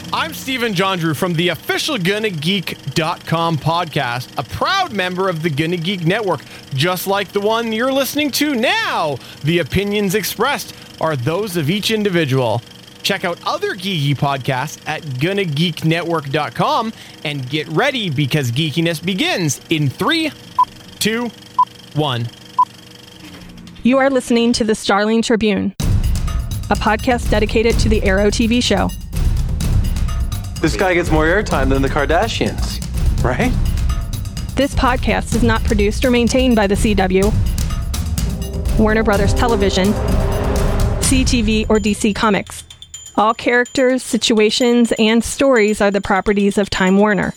I'm Stephen John Drew from the official GonnaGeek.com podcast, a proud member of the Gonna Geek Network, just like the one you're listening to now. The opinions expressed are those of each individual. Check out other geeky podcasts at GonnaGeekNetwork.com and get ready because geekiness begins in 3, 2, 1. You are listening to the Starling Tribune, a podcast dedicated to the Arrow TV show. This guy gets more airtime than the Kardashians, right? This podcast is not produced or maintained by the CW, Warner Brothers Television, CTV, or DC Comics. All characters, situations, and stories are the properties of Time Warner.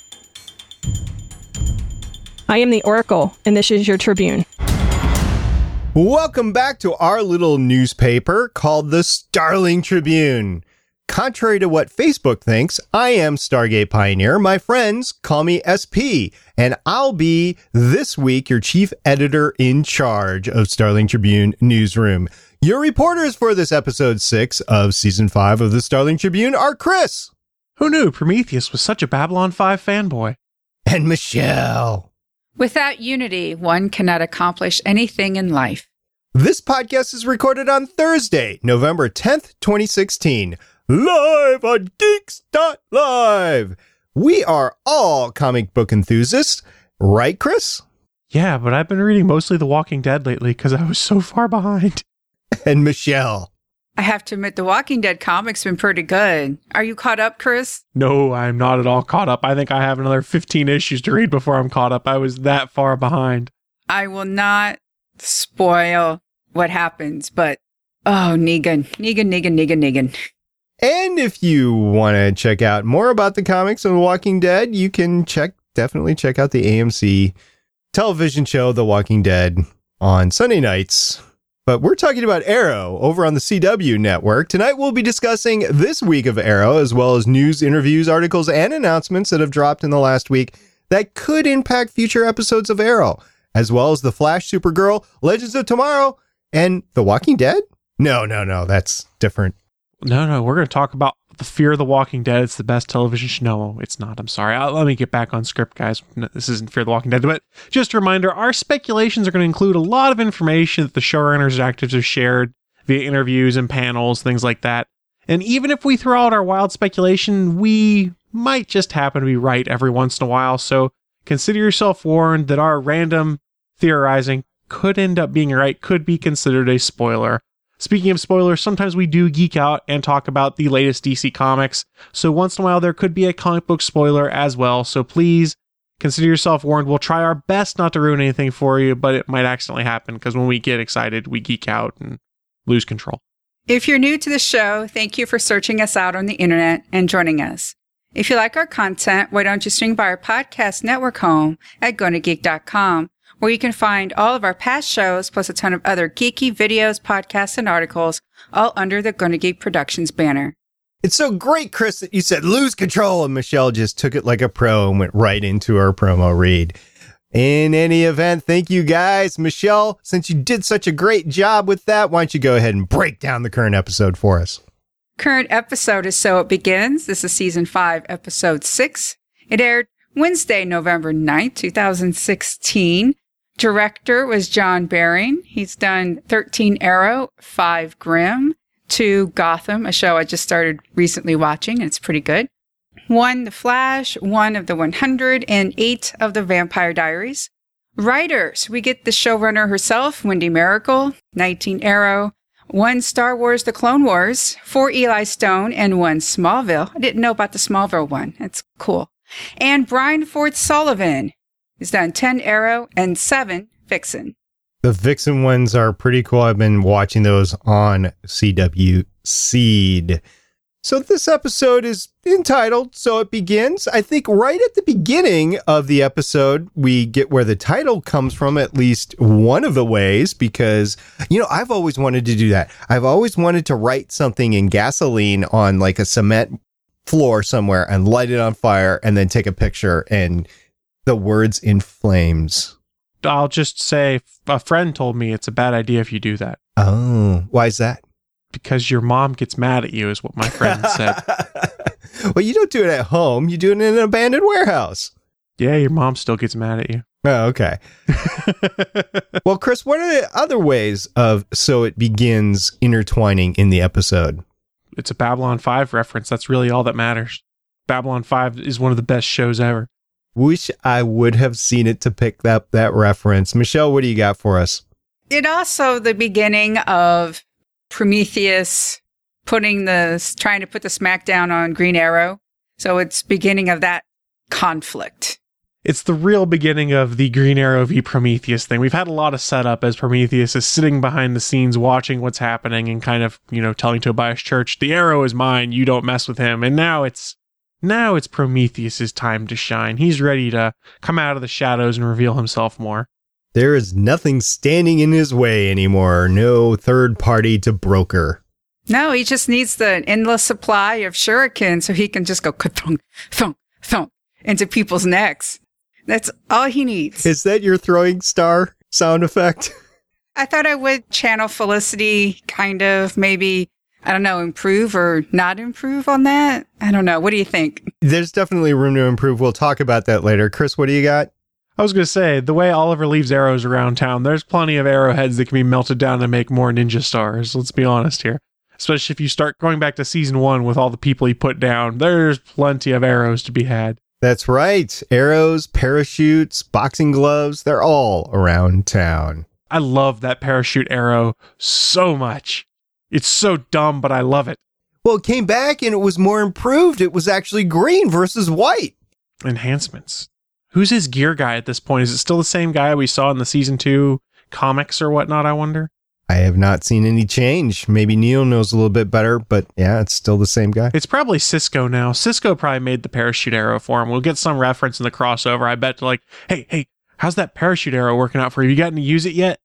I am the Oracle, and this is your Tribune. Welcome back to our little newspaper called the Starling Tribune. Contrary to what Facebook thinks, I am Stargate Pioneer. My friends call me SP, and I'll be, this week, your chief editor in charge of Starling Tribune Newsroom. Your reporters for this episode 6 of season 5 of the Starling Tribune are Chris. Who knew Prometheus was such a Babylon 5 fanboy? And Michelle. Without unity, one cannot accomplish anything in life. This podcast is recorded on Thursday, November 10th, 2016. Live on Geeks.live. We are all comic book enthusiasts, right, Chris? Yeah, but I've been reading mostly The Walking Dead lately because I was so far behind. And Michelle. I have to admit, the Walking Dead comics been pretty good. Are you caught up, Chris? No, I'm not at all caught up. I think I have another 15 issues to read before I'm caught up. I was that far behind. I will not spoil what happens, but Negan. And if you want to check out more about the comics of The Walking Dead, you can definitely check out the AMC television show, The Walking Dead, on Sunday nights. But we're talking about Arrow over on the CW network. Tonight we'll be discussing this week of Arrow, as well as news, interviews, articles, and announcements that have dropped in the last week that could impact future episodes of Arrow, as well as The Flash, Supergirl, Legends of Tomorrow, and The Walking Dead? No, that's different. No, we're going to talk about the Fear of the Walking Dead. It's the best television show. No, it's not. I'm sorry. Let me get back on script, guys. No, this isn't Fear the Walking Dead. But just a reminder, our speculations are going to include a lot of information that the showrunners and actors have shared via interviews and panels, things like that. And even if we throw out our wild speculation, we might just happen to be right every once in a while. So consider yourself warned that our random theorizing could end up being right, could be considered a spoiler. Speaking of spoilers, sometimes we do geek out and talk about the latest DC comics, so once in a while there could be a comic book spoiler as well, so please consider yourself warned. We'll try our best not to ruin anything for you, but it might accidentally happen, because when we get excited, we geek out and lose control. If you're new to the show, thank you for searching us out on the internet and joining us. If you like our content, why don't you swing by our podcast network home at GonnaGeek.com, where you can find all of our past shows, plus a ton of other geeky videos, podcasts, and articles, all under the Gonna Geek Productions banner. It's so great, Chris, that you said lose control, and Michelle just took it like a pro and went right into our promo read. In any event, thank you guys. Michelle, since you did such a great job with that, why don't you go ahead and break down the current episode for us? Current episode is So It Begins. This is Season 5, Episode 6. It aired Wednesday, November 9th, 2016. Director was John Baring. He's done 13 Arrow, 5 Grimm, 2 Gotham, a show I just started recently watching, and it's pretty good. 1 The Flash, 1 of the 100, and 8 of the Vampire Diaries. Writers, we get the showrunner herself, Wendy Miracle, 19 Arrow, 1 Star Wars The Clone Wars, 4 Eli Stone, and 1 Smallville. I didn't know about the Smallville one. That's cool. And Brian Ford Sullivan. He's done 10 Arrow and 7 Vixen. The Vixen ones are pretty cool. I've been watching those on CW Seed. So this episode is entitled So It Begins. I think right at the beginning of the episode, we get where the title comes from, at least one of the ways, because, I've always wanted to do that. I've always wanted to write something in gasoline on like a cement floor somewhere and light it on fire and then take a picture and the words in flames. I'll just say a friend told me it's a bad idea if you do that. Oh, why is that? Because your mom gets mad at you, is what my friend said. Well, you don't do it at home. You do it in an abandoned warehouse. Yeah, your mom still gets mad at you. Oh, okay. Well, Chris, what are the other ways of So It Begins intertwining in the episode? It's a Babylon 5 reference. That's really all that matters. Babylon 5 is one of the best shows ever. Wish I would have seen it to pick up that reference. Michelle, what do you got for us? It also the beginning of Prometheus trying to put the smackdown on Green Arrow. So it's beginning of that conflict. It's the real beginning of the Green Arrow v Prometheus thing. We've had a lot of setup as Prometheus is sitting behind the scenes watching what's happening and kind of, telling Tobias Church, the arrow is mine, you don't mess with him. And now it's Prometheus's time to shine. He's ready to come out of the shadows and reveal himself more. There is nothing standing in his way anymore. No third party to broker. No, he just needs the endless supply of shuriken so he can just go ka-thunk, thunk, thunk into people's necks. That's all he needs. Is that your throwing star sound effect? I thought I would channel Felicity, kind of, maybe, I don't know, improve or not improve on that. I don't know. What do you think? There's definitely room to improve. We'll talk about that later. Chris, what do you got? I was going to say, the way Oliver leaves arrows around town, there's plenty of arrowheads that can be melted down to make more ninja stars. Let's be honest here. Especially if you start going back to season 1 with all the people he put down, there's plenty of arrows to be had. That's right. Arrows, parachutes, boxing gloves, they're all around town. I love that parachute arrow so much. It's so dumb, but I love it. Well, it came back and it was more improved. It was actually green versus white. Enhancements. Who's his gear guy at this point? Is it still the same guy we saw in the season 2 comics or whatnot, I wonder? I have not seen any change. Maybe Neil knows a little bit better, but yeah, it's still the same guy. It's probably Cisco now. Cisco probably made the parachute arrow for him. We'll get some reference in the crossover. I bet to like, hey, how's that parachute arrow working out for you? You gotten to use it yet?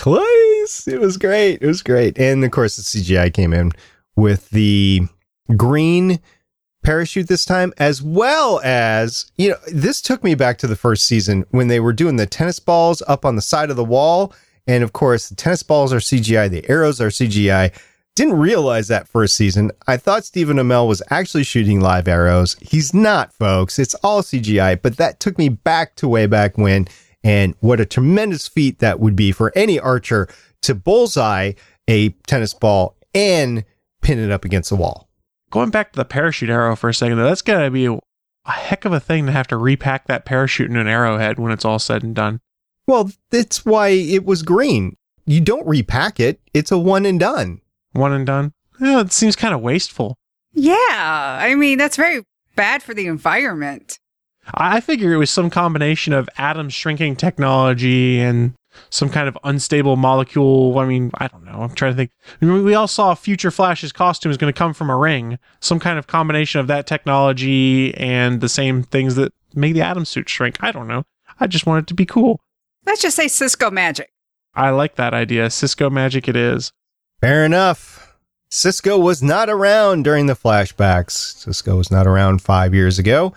Twice. It was great. It was great. And of course, the CGI came in with the green parachute this time, as well as, this took me back to the first season when they were doing the tennis balls up on the side of the wall. And of course, the tennis balls are CGI, the arrows are CGI. Didn't realize that first season. I thought Stephen Amell was actually shooting live arrows. He's not, folks. It's all CGI, but that took me back to way back when. And what a tremendous feat that would be for any archer to bullseye a tennis ball and pin it up against the wall. Going back to the parachute arrow for a second, though, that's got to be a heck of a thing to have to repack that parachute in an arrowhead when it's all said and done. Well, that's why it was green. You don't repack it. It's a one and done. One and done? Yeah, it seems kind of wasteful. Yeah, I mean, that's very bad for the environment. I figure it was some combination of atom shrinking technology and some kind of unstable molecule. I mean, I don't know. I'm trying to think. We all saw Future Flash's costume is going to come from a ring. Some kind of combination of that technology and the same things that make the atom suit shrink. I don't know. I just want it to be cool. Let's just say Cisco magic. I like that idea. Cisco magic it is. Fair enough. Cisco was not around during the flashbacks. Cisco was not around 5 years ago,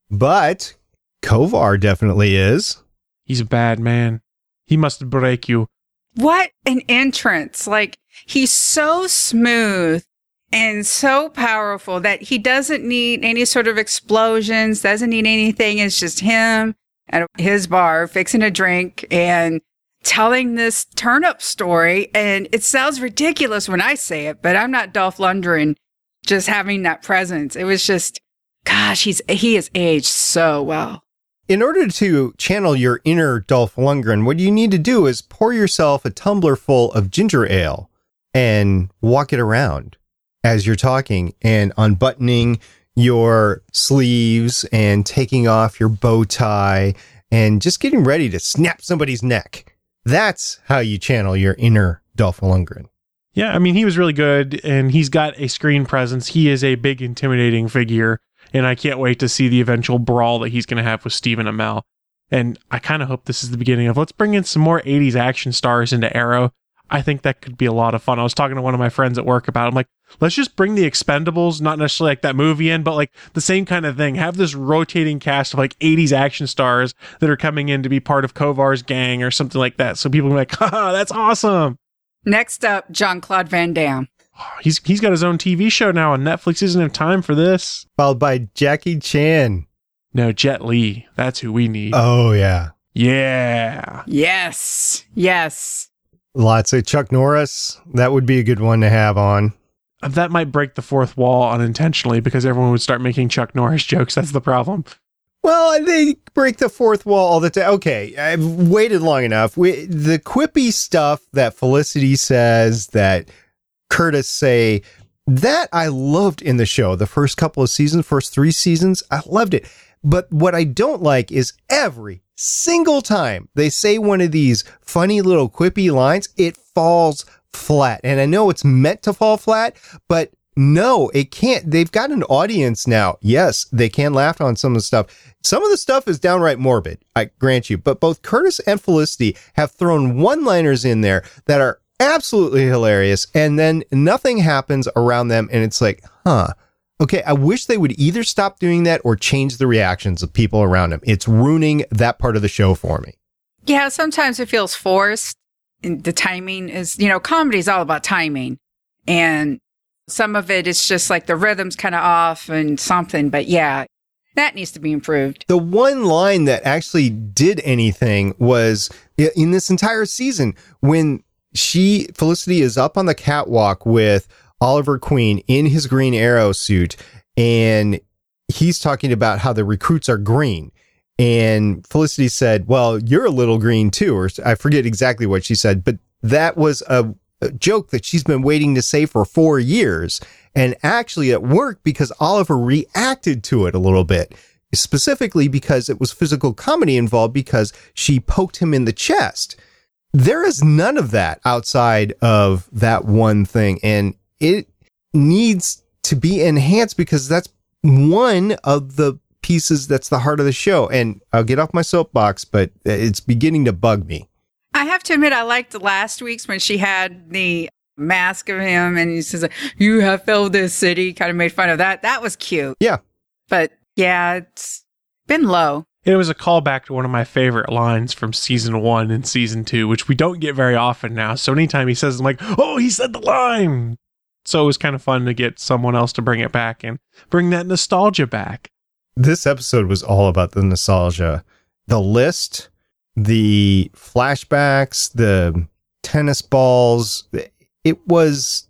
but Kovar definitely is. He's a bad man. He must break you. What an entrance. Like, he's so smooth and so powerful that he doesn't need any sort of explosions, doesn't need anything. It's just him at his bar fixing a drink and telling this turnip story. And it sounds ridiculous when I say it, but I'm not Dolph Lundgren just having that presence. It was just, gosh, he has aged so well. In order to channel your inner Dolph Lundgren, what you need to do is pour yourself a tumbler full of ginger ale and walk it around as you're talking and unbuttoning your sleeves and taking off your bow tie and just getting ready to snap somebody's neck. That's how you channel your inner Dolph Lundgren. Yeah, I mean, he was really good and he's got a screen presence. He is a big, intimidating figure. And I can't wait to see the eventual brawl that he's going to have with Stephen Amell. And I kind of hope this is the beginning of, let's bring in some more 80s action stars into Arrow. I think that could be a lot of fun. I was talking to one of my friends at work about it. I'm like, let's just bring the Expendables, not necessarily like that movie in, but like the same kind of thing. Have this rotating cast of like 80s action stars that are coming in to be part of Kovar's gang or something like that. So people are like, haha, that's awesome. Next up, Jean-Claude Van Damme. He's got his own TV show now on Netflix. He doesn't have time for this. Followed by Jackie Chan. No, Jet Li. That's who we need. Oh, yeah. Yeah. Yes. Yes. Lots of Chuck Norris. That would be a good one to have on. That might break the fourth wall unintentionally because everyone would start making Chuck Norris jokes. That's the problem. Well, they break the fourth wall all the time. Okay, I've waited long enough. The quippy stuff that Felicity says, that Curtis say, that I loved in the show. The first couple of seasons, first 3 seasons, I loved it. But what I don't like is every single time they say one of these funny little quippy lines, it falls flat. And I know it's meant to fall flat, but no, it can't. They've got an audience now. Yes, they can laugh on some of the stuff. Some of the stuff is downright morbid, I grant you, but both Curtis and Felicity have thrown one-liners in there that are absolutely hilarious, and then nothing happens around them, and it's like, okay, I wish they would either stop doing that or change the reactions of people around them. It's ruining that part of the show for me. Yeah, sometimes it feels forced. And the timing is, comedy is all about timing, and some of it is just like the rhythm's kind of off and something, but yeah, that needs to be improved. The one line that actually did anything was in this entire season when Felicity is up on the catwalk with Oliver Queen in his Green Arrow suit, and he's talking about how the recruits are green. And Felicity said, well, you're a little green too, or I forget exactly what she said, but that was a joke that she's been waiting to say for 4 years. And actually it worked because Oliver reacted to it a little bit, specifically because it was physical comedy involved because she poked him in the chest. There is none of that outside of that one thing. And it needs to be enhanced because that's one of the pieces that's the heart of the show. And I'll get off my soapbox, but it's beginning to bug me. I have to admit, I liked the last week's when she had the mask of him and he says, you have filled this city, kind of made fun of that. That was cute. Yeah. But yeah, it's been low. It was a callback to one of my favorite lines from season 1 and season 2, which we don't get very often now. So anytime he says, I'm like, oh, he said the line. So it was kind of fun to get someone else to bring it back and bring that nostalgia back. This episode was all about the nostalgia. The list, the flashbacks, the tennis balls. It was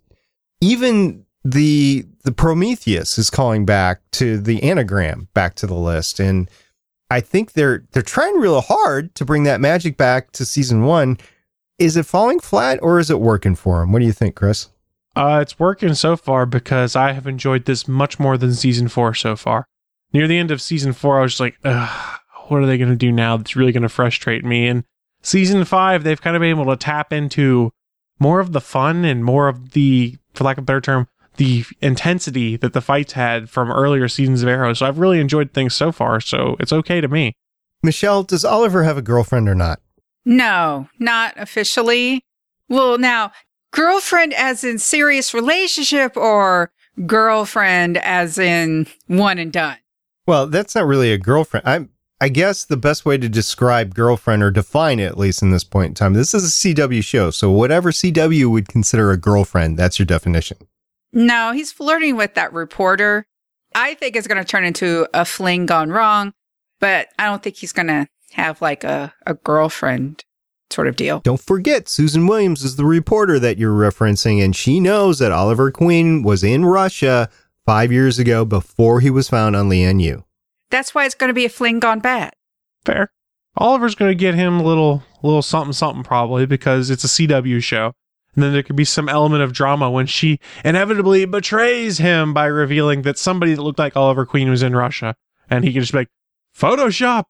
even the Prometheus is calling back to the anagram, back to the list. And I think they're trying real hard to bring that magic back to season 1. Is it falling flat or is it working for them? What do you think, Chris? It's working so far because I have enjoyed this much more than season 4 so far. Near the end of season 4, I was just like, what are they going to do now that's really going to frustrate me? And season 5, they've kind of been able to tap into more of the fun and more of the, for lack of a better term, the intensity that the fights had from earlier seasons of Arrow. So I've really enjoyed things so far, so it's okay to me. Michelle, does Oliver have a girlfriend or not? No, not officially. Well, now, girlfriend as in serious relationship or girlfriend as in one and done? Well, that's not really a girlfriend. I guess the best way to describe girlfriend, or define it at least in this point in time, this is a CW show, so whatever CW would consider a girlfriend, that's your definition. No, he's flirting with that reporter. I think it's going to turn into a fling gone wrong, but I don't think he's going to have like a girlfriend sort of deal. Don't forget, Susan Williams is the reporter that you're referencing, and she knows that Oliver Queen was in Russia 5 years ago before he was found on Lian-Yu. That's why it's going to be a fling gone bad. Fair. Oliver's going to get him a little something probably because it's a CW show. And then there could be some element of drama when she inevitably betrays him by revealing that somebody that looked like Oliver Queen was in Russia. And he can just be like, Photoshop!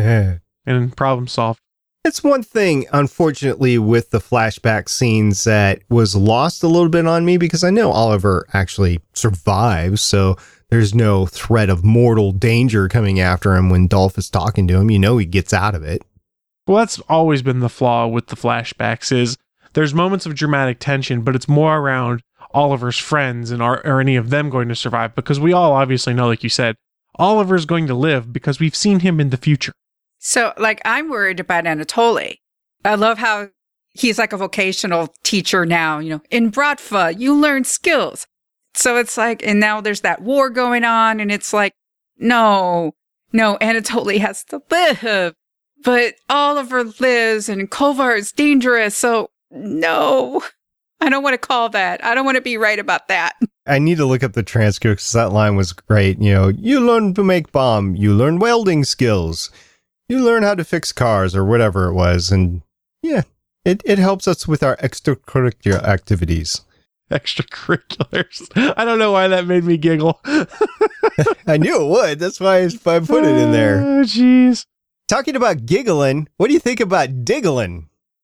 And problem solved. It's one thing, unfortunately, with the flashback scenes that was lost a little bit on me because I know Oliver actually survives, so there's no threat of mortal danger coming after him when Dolph is talking to him. You know he gets out of it. Well, that's always been the flaw with the flashbacks is there's moments of dramatic tension, but it's more around Oliver's friends and are any of them going to survive? Because we all obviously know, like you said, Oliver's going to live because we've seen him in the future. So, like, I'm worried about Anatoly. I love how he's like a vocational teacher now, in Bratva, you learn skills. So it's like, and now there's that war going on, and it's like, no, Anatoly has to live, but Oliver lives, and Kovar is dangerous, so no, I don't want to call that. I don't want to be right about that. I need to look up the transcript because that line was great. You learn to make bomb, you learn welding skills, you learn how to fix cars or whatever it was. And yeah, it helps us with our extracurricular activities. Extracurriculars. I don't know why that made me giggle. I knew it would. That's why I put it in there. Oh, jeez. Talking about giggling, what do you think about diggling?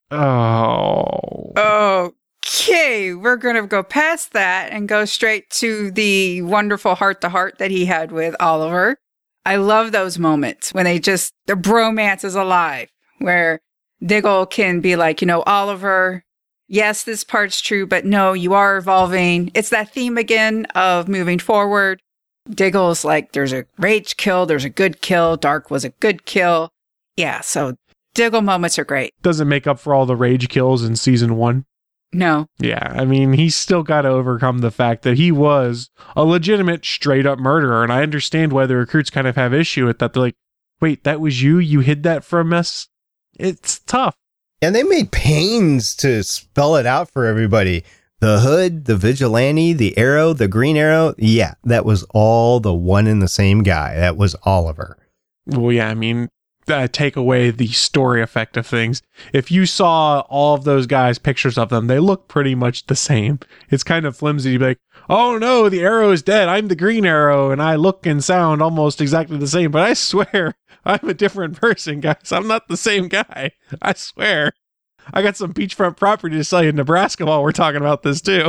Oh. Okay, we're going to go past that and go straight to the wonderful heart-to-heart that he had with Oliver. I love those moments when the bromance is alive, where Diggle can be like, Oliver, yes, this part's true, but no, you are evolving. It's that theme again of moving forward. Diggle's like, there's a rage kill, there's a good kill. Dark was a good kill. Yeah, so Diggle moments are great. Doesn't make up for all the rage kills in season 1. No. Yeah, I mean, he's still got to overcome the fact that he was a legitimate straight-up murderer, and I understand why the recruits kind of have issue with that. They're like, wait, that was you? You hid that from us? It's tough. And they made pains to spell it out for everybody. The Hood, the Vigilante, the Arrow, the Green Arrow. Yeah, that was all the one and the same guy. That was Oliver. Well, yeah, I mean, take away the story effect of things. If you saw all of those guys, pictures of them, they look pretty much the same. It's kind of flimsy to be like, oh no, the Arrow is dead. I'm the Green Arrow, and I look and sound almost exactly the same. But I swear, I'm a different person, guys. I'm not the same guy. I swear. I got some beachfront property to sell you in Nebraska while we're talking about this, too.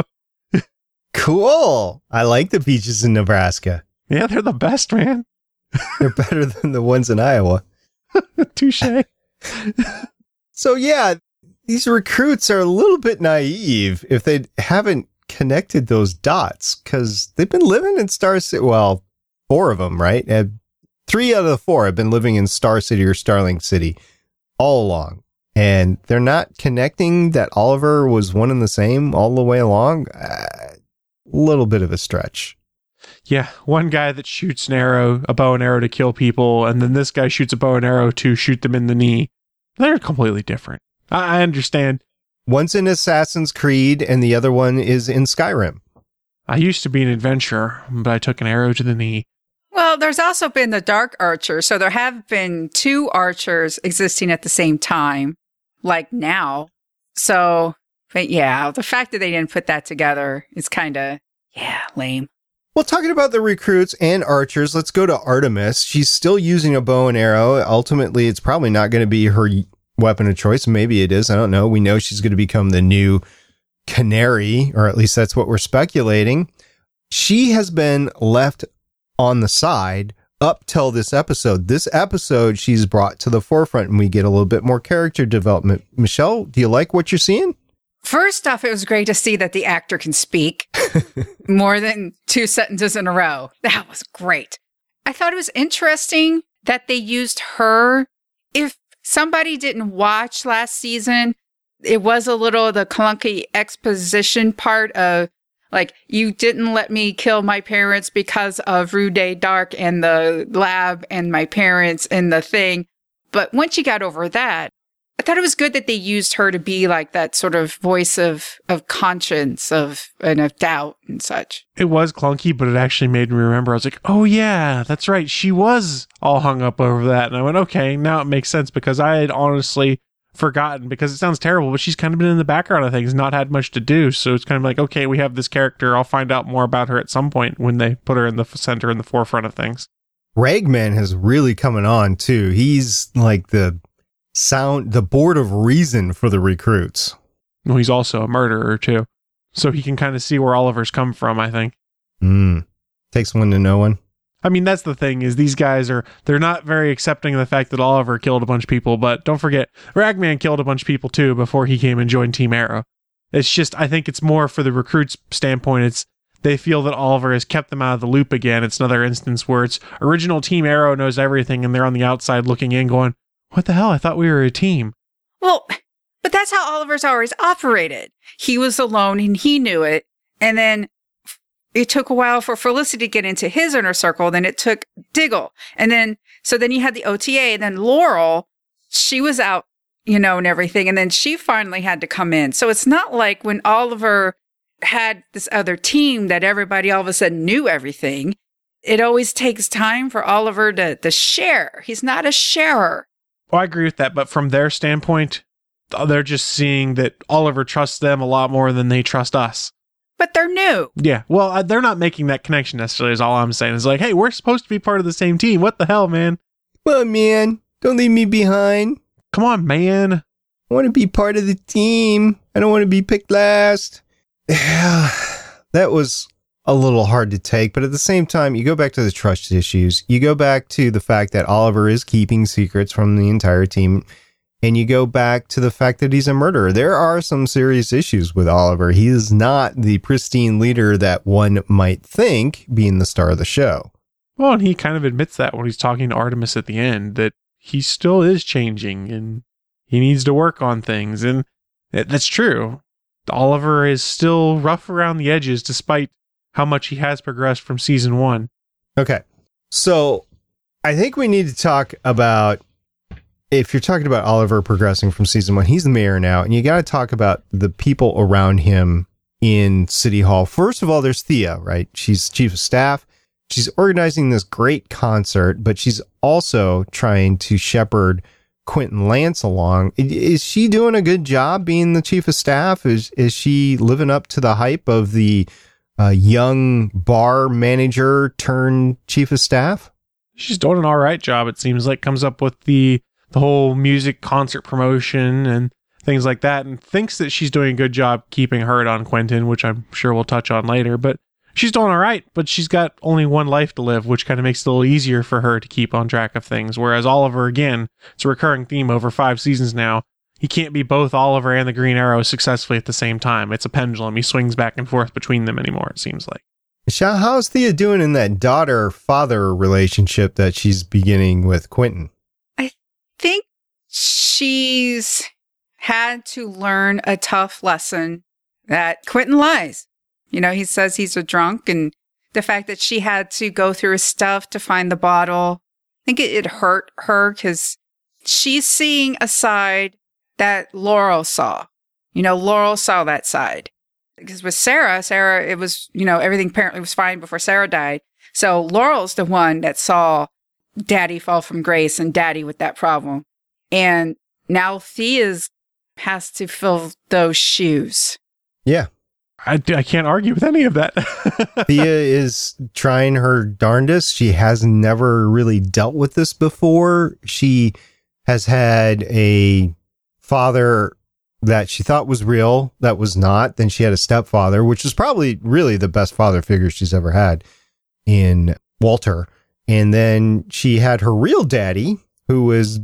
Cool. I like the beaches in Nebraska. Yeah, they're the best, man. They're better than the ones in Iowa. Touche. So, yeah, these recruits are a little bit naive if they haven't connected those dots, because they've been living in Star City. Well, 4 of them, right? 3 out of the 4 have been living in Star City or Starling City all along. And they're not connecting that Oliver was one and the same all the way along. A little bit of a stretch. Yeah, one guy that shoots a bow and arrow to kill people, and then this guy shoots a bow and arrow to shoot them in the knee. They're completely different. I understand. One's in Assassin's Creed, and the other one is in Skyrim. I used to be an adventurer, but I took an arrow to the knee. Well, there's also been the Dark Archer, so there have been 2 archers existing at the same time, like now. So, but yeah, the fact that they didn't put that together is kind of, lame. Well, talking about the recruits and archers, let's go to Artemis. She's still using a bow and arrow. Ultimately, it's probably not going to be her weapon of choice. Maybe it is. I don't know. We know she's going to become the new Canary, or at least that's what we're speculating. She has been left on the side up till this episode. This episode, she's brought to the forefront, and we get a little bit more character development. Michelle, do you like what you're seeing? First off, it was great to see that the actor can speak more than 2 sentences in a row. That was great. I thought it was interesting that they used her. If somebody didn't watch last season, it was a little the clunky exposition part of, like, you didn't let me kill my parents because of Rude Dark and the lab and my parents and the thing. But once you got over that, I thought it was good that they used her to be like that sort of voice of conscience and of doubt and such. It was clunky, but it actually made me remember. I was like, oh yeah, that's right. She was all hung up over that. And I went, okay, now it makes sense, because I had honestly forgotten, because it sounds terrible, but she's kind of been in the background of things, not had much to do. So it's kind of like, okay, we have this character. I'll find out more about her at some point when they put her in the center, in the forefront of things. Ragman has really coming on too. He's like the board of reason for the recruits. Well, he's also a murderer too, so he can kind of see where Oliver's come from, I think. Takes one to know one. I mean, that's the thing, is these guys they're not very accepting of the fact that Oliver killed a bunch of people, but don't forget, Ragman killed a bunch of people too before he came and joined Team Arrow. It's just, I think it's more for the recruits' standpoint, they feel that Oliver has kept them out of the loop again. It's another instance where it's original Team Arrow knows everything, and they're on the outside looking in going, what the hell? I thought we were a team. Well, But that's how Oliver's always operated. He was alone and he knew it. And then it took a while for Felicity to get into his inner circle. Then it took Diggle. And then you had the OTA, and then Laurel, she was out, and everything. And then she finally had to come in. So it's not like when Oliver had this other team that everybody all of a sudden knew everything. It always takes time for Oliver to share. He's not a sharer. Well, I agree with that. But from their standpoint, they're just seeing that Oliver trusts them a lot more than they trust us. But they're new. Yeah. Well, they're not making that connection necessarily is all I'm saying. It's like, hey, we're supposed to be part of the same team. What the hell, man? Well, man, don't leave me behind. Come on, man. I want to be part of the team. I don't want to be picked last. Yeah, that was a little hard to take. But at the same time, you go back to the trust issues. You go back to the fact that Oliver is keeping secrets from the entire team. And you go back to the fact that he's a murderer. There are some serious issues with Oliver. He is not the pristine leader that one might think, being the star of the show. Well, and he kind of admits that when he's talking to Artemis at the end, that he still is changing and he needs to work on things. And that's true. Oliver is still rough around the edges despite how much he has progressed from season 1. Okay. So I think we need to talk about, if you're talking about Oliver progressing from season 1, he's the mayor now, and you got to talk about the people around him in City Hall. First of all, there's Thea, right? She's chief of staff. She's organizing this great concert, but she's also trying to shepherd Quentin Lance along. Is she doing a good job being the chief of staff? Is she living up to the hype of the young bar manager turned chief of staff? She's doing an all right job, it seems like. Comes up with the whole music concert promotion and things like that, and thinks that she's doing a good job keeping herd on Quentin, which I'm sure we'll touch on later. But she's doing all right, but she's got only one life to live, which kind of makes it a little easier for her to keep on track of things. Whereas Oliver, again, it's a recurring theme over 5 seasons now. He can't be both Oliver and the Green Arrow successfully at the same time. It's a pendulum. He swings back and forth between them anymore, it seems like. Michelle, how's Thea doing in that daughter-father relationship that she's beginning with Quentin? I think she's had to learn a tough lesson that Quentin lies. He says he's a drunk, and the fact that she had to go through his stuff to find the bottle, I think it hurt her because she's seeing a side that Laurel saw. Laurel saw that side. Because with Sarah, it was, everything apparently was fine before Sarah died. So Laurel's the one that saw Daddy fall from grace and Daddy with that problem. And now Thea's has to fill those shoes. Yeah. I can't argue with any of that. Thea is trying her darndest. She has never really dealt with this before. She has had a father that she thought was real, that was not. Then she had a stepfather, which was probably really the best father figure she's ever had in Walter. And then she had her real daddy, who was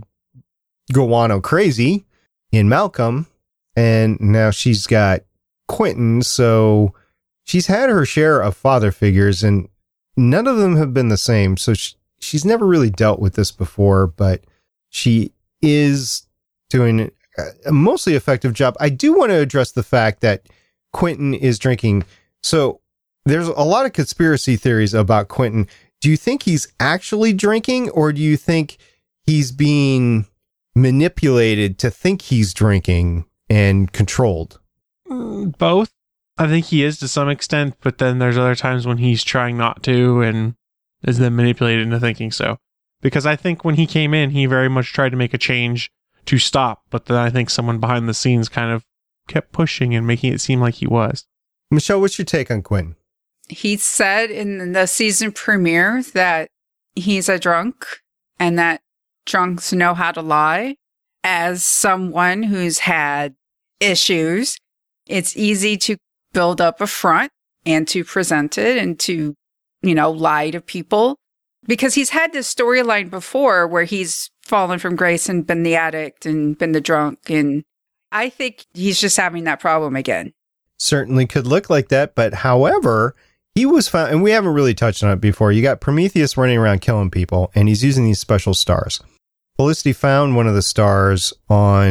guano crazy, in Malcolm. And now she's got Quentin. So she's had her share of father figures, and none of them have been the same. So she's never really dealt with this before, but she is doing a mostly effective job. I do want to address the fact that Quentin is drinking. So there's a lot of conspiracy theories about Quentin. Do you think he's actually drinking, or do you think he's being manipulated to think he's drinking and controlled? Both. I think he is to some extent, but then there's other times when he's trying not to and is then manipulated into thinking so. Because I think when he came in, he very much tried to make a change to stop, but then I think someone behind the scenes kind of kept pushing and making it seem like he was. Michelle, what's your take on Quentin? He said in the season premiere that he's a drunk and that drunks know how to lie. As someone who's had issues, it's easy to build up a front and to present it and to, lie to people. Because he's had this storyline before where he's fallen from grace and been the addict and been the drunk. And I think he's just having that problem again. Certainly could look like that. But however, he was found, and we haven't really touched on it before. You got Prometheus running around killing people, and he's using these special stars. Felicity found one of the stars on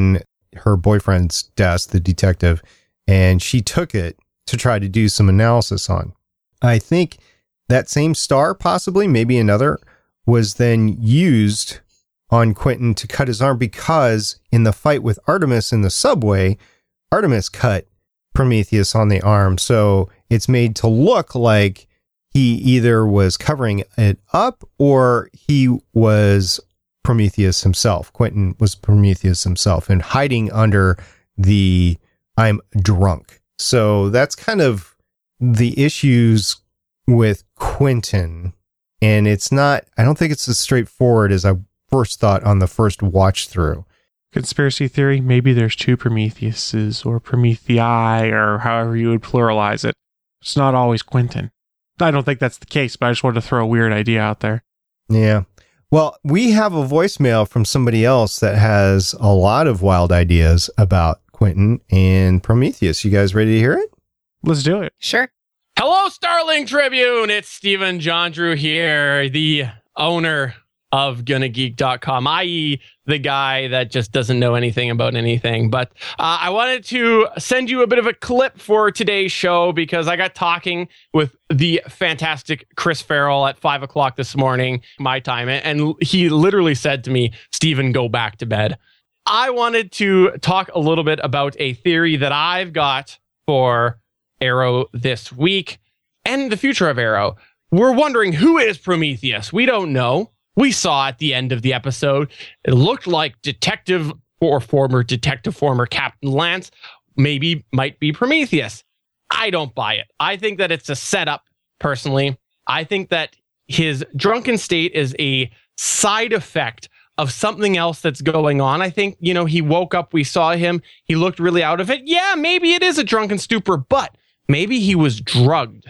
her boyfriend's desk, the detective, and she took it to try to do some analysis on. I think that same star, possibly, maybe another, was then used on Quentin to cut his arm because in the fight with Artemis in the subway, Artemis cut Prometheus on the arm. So it's made to look like he either was covering it up or he was Prometheus himself. Quentin was Prometheus himself and hiding under the I'm drunk. So that's kind of the issues with Quentin. And it's not, I don't think it's as straightforward as I first thought on the first watch through. Conspiracy theory, maybe there's two Prometheuses or Promethei or however you would pluralize it. It's not always Quentin. I don't think that's the case, but I just wanted to throw a weird idea out there. Yeah. Well, we have a voicemail from somebody else that has a lot of wild ideas about Quentin and Prometheus. You guys ready to hear it? Let's do it. Sure. Hello, Starling Tribune. It's Stephen John Drew here, the owner of GonnaGeek.com, i.e. the guy that just doesn't know anything about anything. But I wanted to send you a bit of a clip for today's show because I got talking with the fantastic Chris Farrell at 5 o'clock this morning, my time, and he literally said to me, Stephen, go back to bed. I wanted to talk a little bit about a theory that I've got for Arrow this week and the future of Arrow. We're wondering, who is Prometheus? We don't know. We saw at the end of the episode, it looked like former Captain Lance might be Prometheus. I don't buy it. I think that it's a setup, personally. I think that his drunken state is a side effect of something else that's going on. I think, he woke up, we saw him, he looked really out of it. Yeah, maybe it is a drunken stupor, but maybe he was drugged.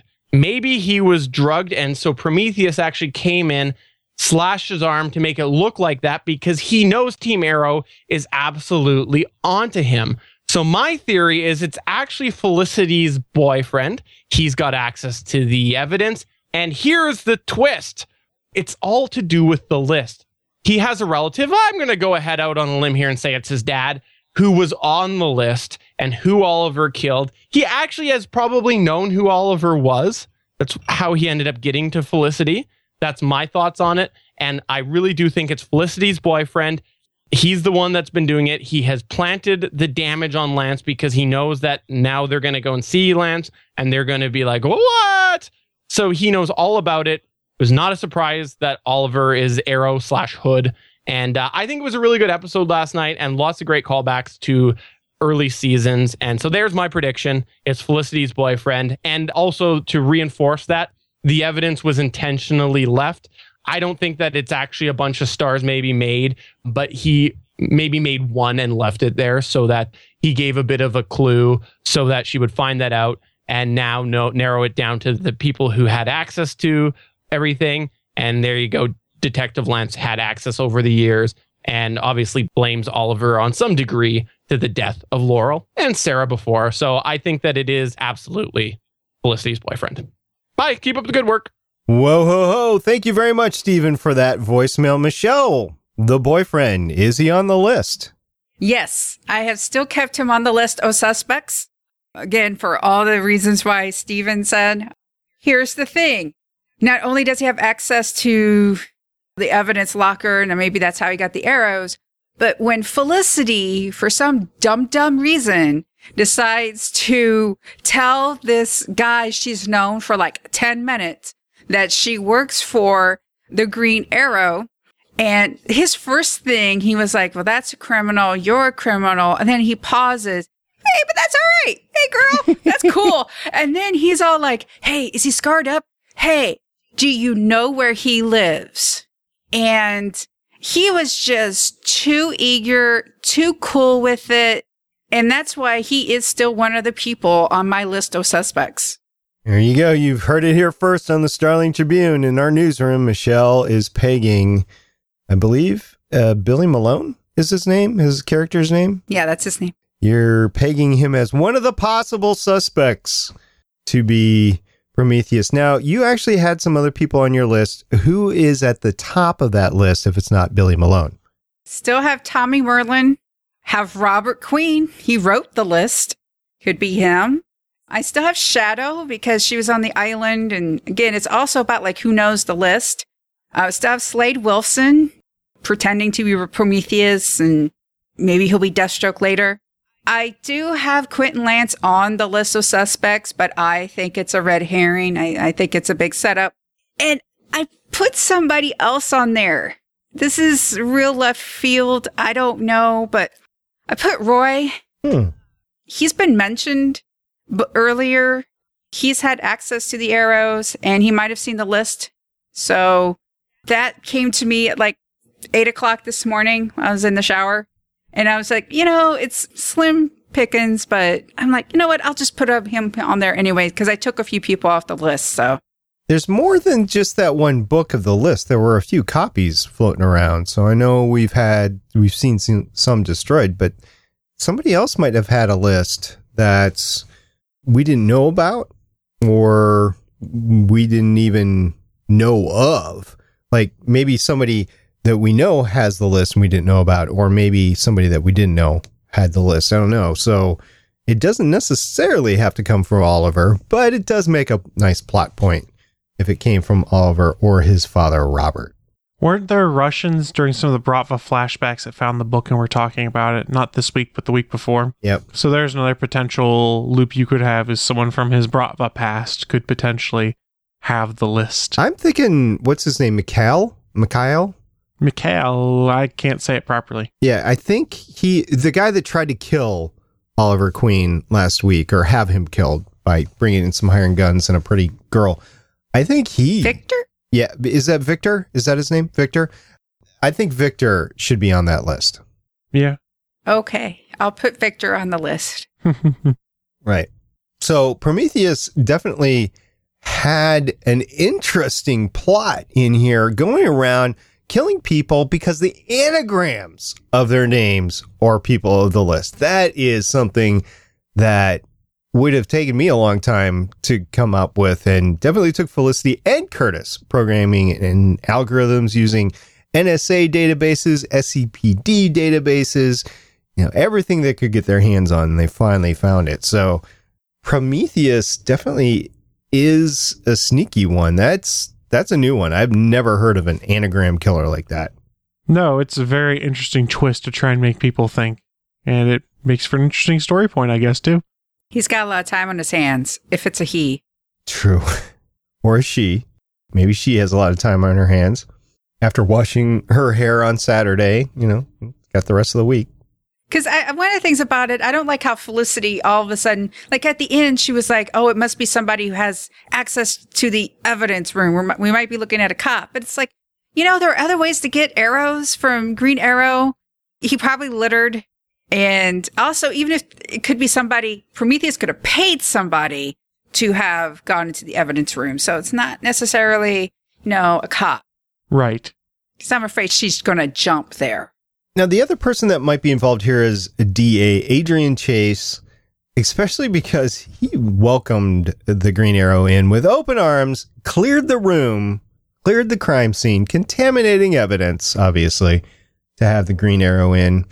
And so Prometheus actually came in, slashed his arm to make it look like that because he knows Team Arrow is absolutely onto him. So my theory is it's actually Felicity's boyfriend. He's got access to the evidence. And here's the twist. It's all to do with the list. He has a relative. I'm going to go ahead out on a limb here and say it's his dad who was on the list and who Oliver killed. He actually has probably known who Oliver was. That's how he ended up getting to Felicity. That's my thoughts on it. And I really do think it's Felicity's boyfriend. He's the one that's been doing it. He has planted the damage on Lance because he knows that now they're going to go and see Lance and they're going to be like, what? So he knows all about it. It was not a surprise that Oliver is Arrow/Hood. And I think it was a really good episode last night and lots of great callbacks to early seasons. And so there's my prediction. It's Felicity's boyfriend. And also to reinforce that, the evidence was intentionally left. I don't think that it's actually a bunch of stars maybe made, but he maybe made one and left it there so that he gave a bit of a clue so that she would find that out and now narrow it down to the people who had access to everything. And there you go. Detective Lance had access over the years and obviously blames Oliver on some degree to the death of Laurel and Sarah before. So I think that it is absolutely Felicity's boyfriend. Bye. Keep up the good work. Whoa, ho, ho. Thank you very much, Stephen, for that voicemail. Michelle, the boyfriend, is he on the list? Yes, I have still kept him on the list of suspects. Again, for all the reasons why Stephen said. Here's the thing. Not only does he have access to the evidence locker, and maybe that's how he got the arrows, but when Felicity, for some dumb reason, decides to tell this guy she's known for like 10 minutes that she works for the Green Arrow. And his first thing, he was like, well, that's a criminal. You're a criminal. And then he pauses. Hey, but that's all right. Hey, girl, that's cool. And then he's all like, hey, is he scarred up? Hey, do you know where he lives? And he was just too eager, too cool with it. And that's why he is still one of the people on my list of suspects. There you go. You've heard it here first on the Starling Tribune. In our newsroom, Michelle is pegging, I believe, Billy Malone is his name, his character's name. Yeah, that's his name. You're pegging him as one of the possible suspects to be Prometheus. Now, you actually had some other people on your list. Who is at the top of that list if it's not Billy Malone? Still have Tommy Merlin have Robert Queen. He wrote the list. Could be him. I still have Shadow because she was on the island. And again, it's also about like who knows the list. I still have Slade Wilson pretending to be Prometheus, and maybe he'll be Deathstroke later. I do have Quentin Lance on the list of suspects, but I think it's a red herring. I think it's a big setup. And I put somebody else on there. This is real left field. I don't know, but I put Roy. He's been mentioned earlier. He's had access to the arrows, and he might have seen the list. So that came to me at like 8 o'clock this morning. I was in the shower. And I was like, it's slim pickings, but I'm like, you know what? I'll just put him on there anyway, because I took a few people off the list. So there's more than just that one book of the list. There were a few copies floating around. So I know we've seen some destroyed, but somebody else might have had a list that we didn't know about or we didn't even know of. Like maybe somebody that we know has the list and we didn't know about, or maybe somebody that we didn't know had the list. I don't know. So it doesn't necessarily have to come from Oliver, but it does make a nice plot point if it came from Oliver or his father, Robert. Weren't there Russians during some of the Bratva flashbacks that found the book and were talking about it? Not this week, but the week before. Yep. So there's another potential loop you could have, is someone from his Bratva past could potentially have the list. I'm thinking, what's his name? Mikhail? Mikhail, I can't say it properly. Yeah, I think the guy that tried to kill Oliver Queen last week, or have him killed by bringing in some iron guns and a pretty girl. I think Victor? Yeah, is that Victor? Is that his name? Victor? I think Victor should be on that list. Yeah. Okay, I'll put Victor on the list. Right. So Prometheus definitely had an interesting plot in here, going around killing people because the anagrams of their names are people of the list. That is something that would have taken me a long time to come up with, and definitely took Felicity and Curtis programming and algorithms using NSA databases, SCPD databases, everything they could get their hands on, and they finally found it. So Prometheus definitely is a sneaky one. That's a new one. I've never heard of an anagram killer like that. No, it's a very interesting twist to try and make people think. And it makes for an interesting story point, I guess, too. He's got a lot of time on his hands, if it's a he. True. Or a she. Maybe she has a lot of time on her hands. After washing her hair on Saturday, got the rest of the week. Because one of the things about it, I don't like how Felicity all of a sudden, like at the end, she was like, oh, it must be somebody who has access to the evidence room. We might be looking at a cop. But it's like, there are other ways to get arrows from Green Arrow. He probably littered. And also, even if it could be somebody, Prometheus could have paid somebody to have gone into the evidence room. So it's not necessarily, a cop. Right. Because I'm afraid she's going to jump there. Now, the other person that might be involved here is DA Adrian Chase, especially because he welcomed the Green Arrow in with open arms, cleared the room, cleared the crime scene, contaminating evidence, obviously, to have the Green Arrow in.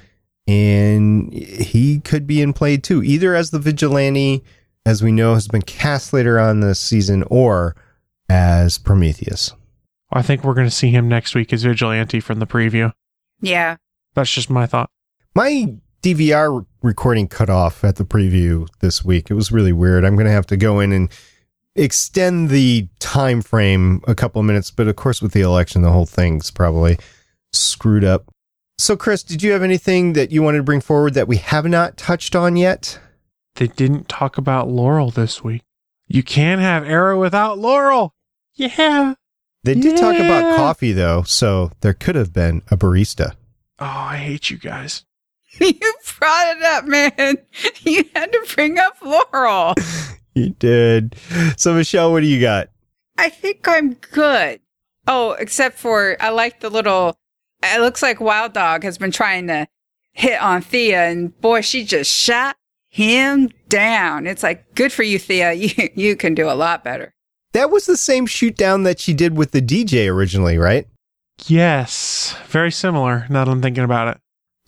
And he could be in play, too, either as the vigilante, as we know has been cast later on this season, or as Prometheus. I think we're going to see him next week as vigilante from the preview. Yeah. That's just my thought. My DVR recording cut off at the preview this week. It was really weird. I'm going to have to go in and extend the time frame a couple of minutes, but of course with the election, the whole thing's probably screwed up. So Chris, did you have anything that you wanted to bring forward that we have not touched on yet? They didn't talk about Laurel this week. You can't have Arrow without Laurel. Yeah. They did talk about coffee though, so there could have been a barista. Oh, I hate you guys. You brought it up, man. You had to bring up Laurel. You did. So, Michelle, what do you got? I think I'm good. Oh, except for I like the little... It looks like Wild Dog has been trying to hit on Thea, and boy, she just shot him down. It's like, good for you, Thea. You can do a lot better. That was the same shoot down that she did with the DJ originally, right? Yes. Very similar, now that I'm thinking about it.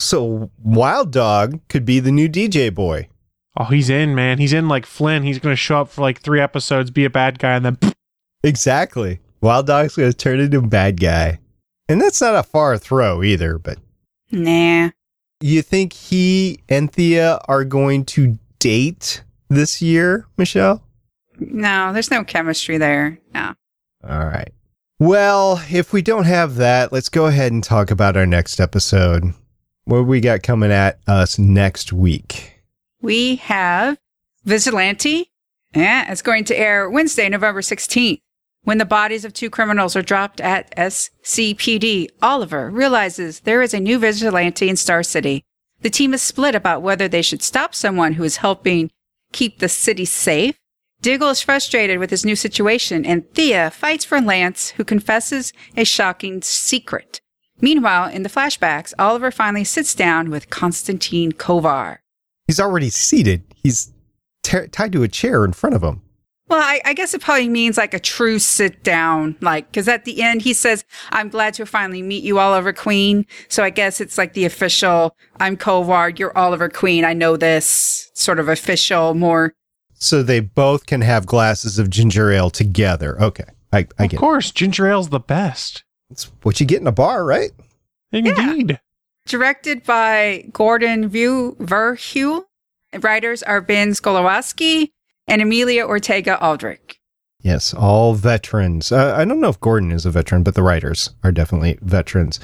So Wild Dog could be the new DJ boy. Oh, he's in, man. He's in like Flynn. He's going to show up for like 3 episodes, be a bad guy, and then... Exactly. Wild Dog's going to turn into a bad guy. And that's not a far throw either, but... Nah. You think he and Thea are going to date this year, Michelle? No, there's no chemistry there. No. All right. Well, if we don't have that, let's go ahead and talk about our next episode. What we got coming at us next week? We have Vigilante. Yeah, it's going to air Wednesday, November 16th. When the bodies of 2 criminals are dropped at SCPD, Oliver realizes there is a new vigilante in Star City. The team is split about whether they should stop someone who is helping keep the city safe. Diggle is frustrated with his new situation, and Thea fights for Lance, who confesses a shocking secret. Meanwhile, in the flashbacks, Oliver finally sits down with Konstantin Kovar. He's already seated. He's tied to a chair in front of him. Well, I guess it probably means like a true sit down, like, because at the end he says, I'm glad to finally meet you, Oliver Queen. So I guess it's like the official, I'm Kovar, you're Oliver Queen. I know this sort of official, more. So they both can have glasses of ginger ale together. Okay. I get it. Of course, ginger ale's the best. It's what you get in a bar, right? Indeed. Yeah. Directed by Gordon Verheuvel. Writers are Ben Skolowaski and Amelia Ortega Aldrich. Yes, all veterans. I don't know if Gordon is a veteran, but the writers are definitely veterans.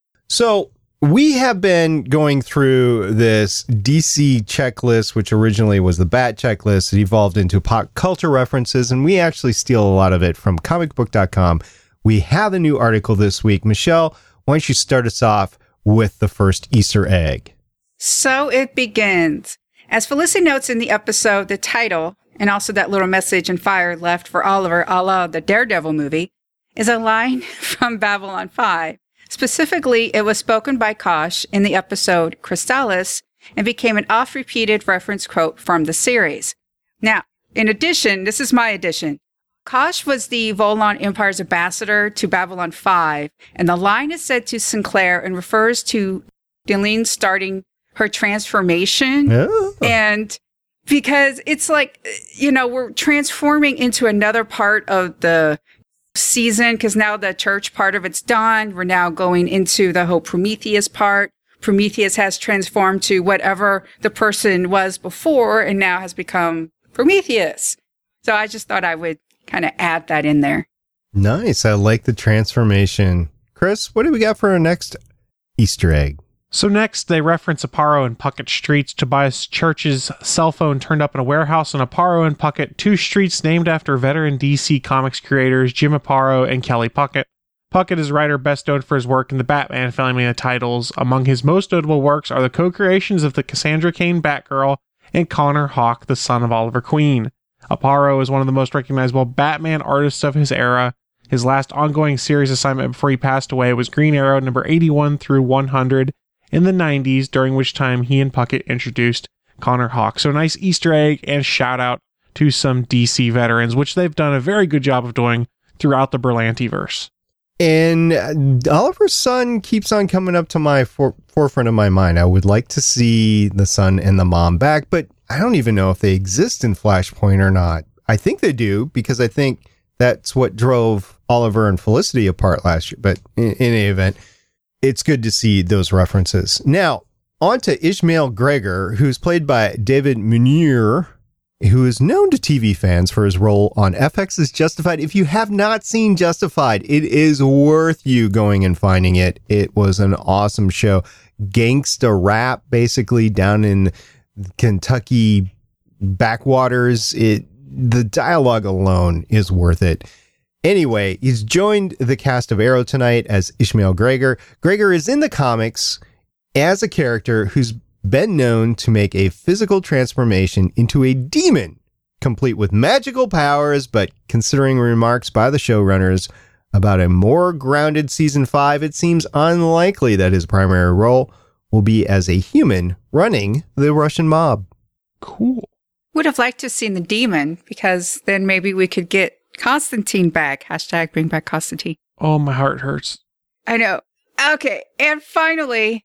So we have been going through this DC checklist, which originally was the Bat checklist. It evolved into pop culture references, and we actually steal a lot of it from comicbook.com. We have a new article this week. Michelle, why don't you start us off with the first Easter egg? So it begins. As Felicity notes in the episode, the title, and also that little message and fire left for Oliver a la the Daredevil movie, is a line from Babylon 5. Specifically, it was spoken by Kosh in the episode Crystallis and became an oft-repeated reference quote from the series. Now, in addition, this is my addition. Kosh was the Volon Empire's ambassador to Babylon 5, and the line is said to Sinclair and refers to Delenn starting her transformation. Oh. And because it's like, you know, we're transforming into another part of the season because now the church part of it's done. We're now going into the whole Prometheus part. Prometheus has transformed to whatever the person was before and now has become Prometheus. So I just thought I would kind of add that in there. Nice. I like the transformation. Chris, what do we got for our next Easter egg? So next, they reference Aparo and Puckett streets. Tobias Church's cell phone turned up in a warehouse on Aparo and Puckett, 2 streets named after veteran DC Comics creators Jim Aparo and Kelly Puckett. Puckett is a writer best known for his work in the Batman family of titles. Among his most notable works are the co-creations of the Cassandra Cain Batgirl and Connor Hawke, the son of Oliver Queen. Aparo is one of the most recognizable Batman artists of his era. His last ongoing series assignment before he passed away was Green Arrow number 81 through 100 in the 90s, during which time he and Puckett introduced Connor Hawke. So a nice Easter egg and shout out to some DC veterans, which they've done a very good job of doing throughout the Berlanti-verse. And Oliver's son keeps on coming up to my forefront of my mind. I would like to see the son and the mom back, but I don't even know if they exist in Flashpoint or not. I think they do, because I think that's what drove Oliver and Felicity apart last year. But in any event, it's good to see those references. Now, on to Ishmael Gregor, who's played by David Munier, who is known to TV fans for his role on FX's Justified. If you have not seen Justified, it is worth you going and finding it. It was an awesome show. Gangsta rap, basically, down in Kentucky backwaters. The dialogue alone is worth it. Anyway, he's joined the cast of Arrow tonight as Ishmael Gregor. Gregor is in the comics as a character who's been known to make a physical transformation into a demon, complete with magical powers, but considering remarks by the showrunners about a more grounded season 5, it seems unlikely that his primary role will be as a human running the Russian mob. Cool. Would have liked to have seen the demon, because then maybe we could get Constantine back. # bring back Constantine. Oh, my heart hurts. I know. Okay. And finally,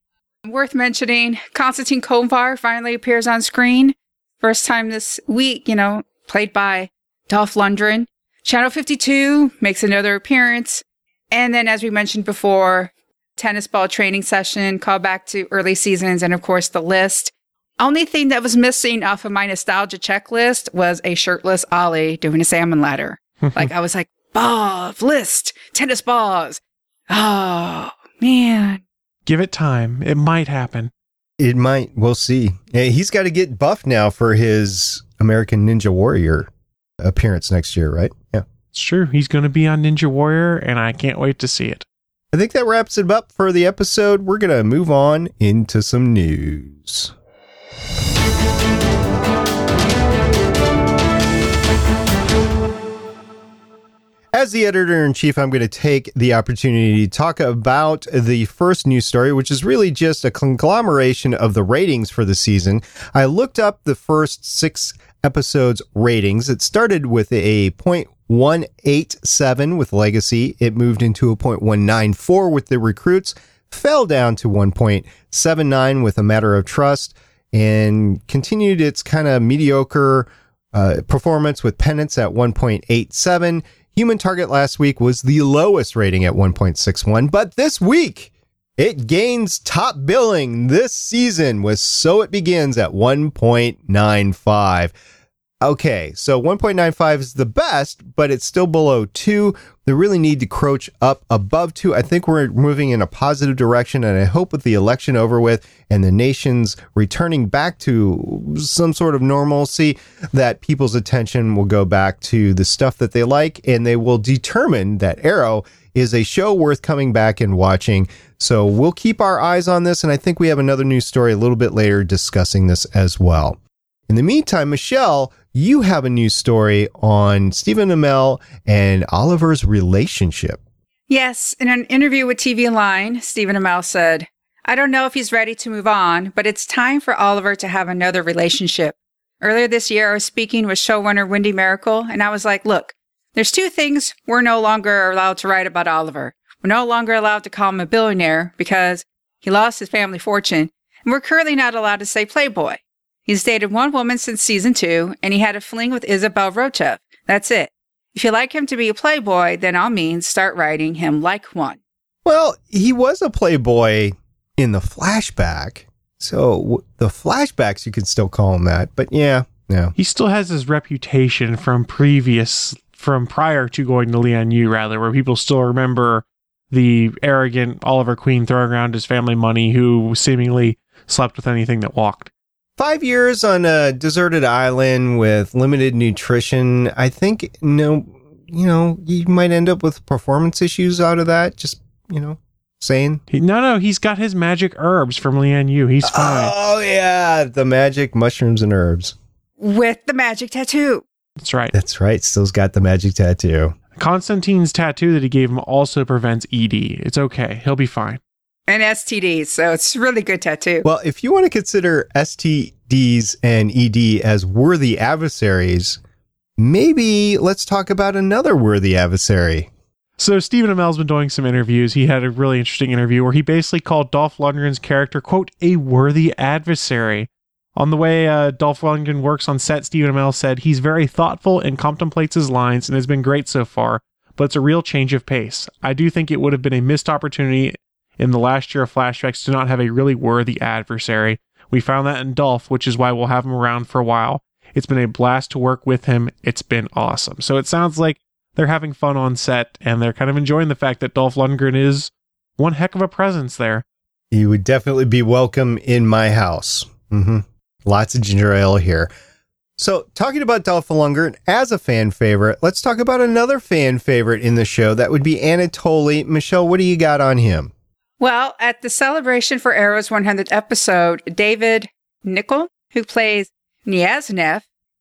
Worth mentioning, Konstantin Kovar finally appears on screen. First time this week, played by Dolph Lundgren. Channel 52 makes another appearance. And then, as we mentioned before, tennis ball training session, call back to early seasons, and of course, The List. Only thing that was missing off of my nostalgia checklist was a shirtless Ollie doing a salmon ladder. I was like, balls, List, tennis balls. Oh, man. Give it time. It might happen. It might. We'll see. He's got to get buffed now for his American Ninja Warrior appearance next year, right? Yeah. It's true. He's going to be on Ninja Warrior, and I can't wait to see it. I think that wraps it up for the episode. We're going to move on into some news. As the editor-in-chief, I'm going to take the opportunity to talk about the first news story, which is really just a conglomeration of the ratings for the season. I looked up the first 6 episodes ratings. It started with a 0.187 with Legacy. It moved into a 0.194 with The Recruits, fell down to 1.79 with A Matter of Trust, and continued its kind of mediocre performance with Penance at 1.87. Human Target last week was the lowest rating at 1.61, but this week it gains top billing this season with So It Begins at 1.95. Okay, so 1.95 is the best, but it's still below 2. They really need to crouch up above 2. I think we're moving in a positive direction, and I hope with the election over with and the nation's returning back to some sort of normalcy, that people's attention will go back to the stuff that they like, and they will determine that Arrow is a show worth coming back and watching. So we'll keep our eyes on this, and I think we have another news story a little bit later discussing this as well. In the meantime, Michelle, you have a news story on Stephen Amell and Oliver's relationship. Yes, in an interview with TV Line, Stephen Amell said, "I don't know if he's ready to move on, but it's time for Oliver to have another relationship. Earlier this year, I was speaking with showrunner Wendy Miracle, and I was like, look, there's 2 things we're no longer allowed to write about Oliver. We're no longer allowed to call him a billionaire because he lost his family fortune, and we're currently not allowed to say playboy. He's dated one woman since season 2, and he had a fling with Isabel Rochev. That's it. If you like him to be a playboy, then all means start writing him like one." Well, he was a playboy in the flashback. So the flashbacks, you could still call him that. But yeah. He still has his reputation from prior to going to Lian Yu, rather, where people still remember the arrogant Oliver Queen throwing around his family money who seemingly slept with anything that walked. 5 years on a deserted island with limited nutrition. I think, you might end up with performance issues out of that. Just, saying. No, he's got his magic herbs from Lian Yu. He's fine. Oh, yeah. The magic mushrooms and herbs. With the magic tattoo. That's right. That's right. Still's got the magic tattoo. Constantine's tattoo that he gave him also prevents ED. It's okay. He'll be fine. And STDs, so it's a really good tattoo. Well, if you want to consider STDs and ED as worthy adversaries, maybe let's talk about another worthy adversary. So Stephen Amell's been doing some interviews. He had a really interesting interview where he basically called Dolph Lundgren's character, quote, a worthy adversary. On the way Dolph Lundgren works on set, Stephen Amell said he's very thoughtful and contemplates his lines and has been great so far, but it's a real change of pace. I do think it would have been a missed opportunity in the last year of flashbacks to not have a really worthy adversary. We found that in Dolph, which is why we'll have him around for a while. It's been a blast to work with him. It's been awesome. So it sounds like they're having fun on set, and they're kind of enjoying the fact that Dolph Lundgren is one heck of a presence there. He would definitely be welcome in my house. Lots of ginger ale here. So, talking about Dolph Lundgren as a fan favorite, let's talk about another fan favorite in the show. That would be Anatoly. Michelle, what do you got on him? Well, at the celebration for Arrow's 100th episode, David Nichol, who plays Nyaznev,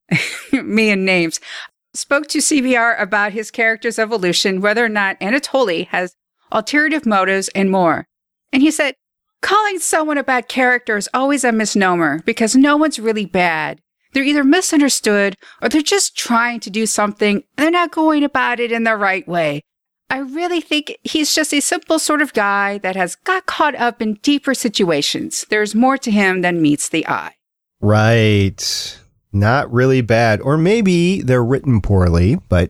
me and names, spoke to CBR about his character's evolution, whether or not Anatoly has alternative motives, and more. And he said, calling someone a bad character is always a misnomer because no one's really bad. They're either misunderstood or they're just trying to do something and they're not going about it in the right way. I really think he's just a simple sort of guy that has got caught up in deeper situations. There's more to him than meets the eye. Right. Not really bad. Or maybe they're written poorly, but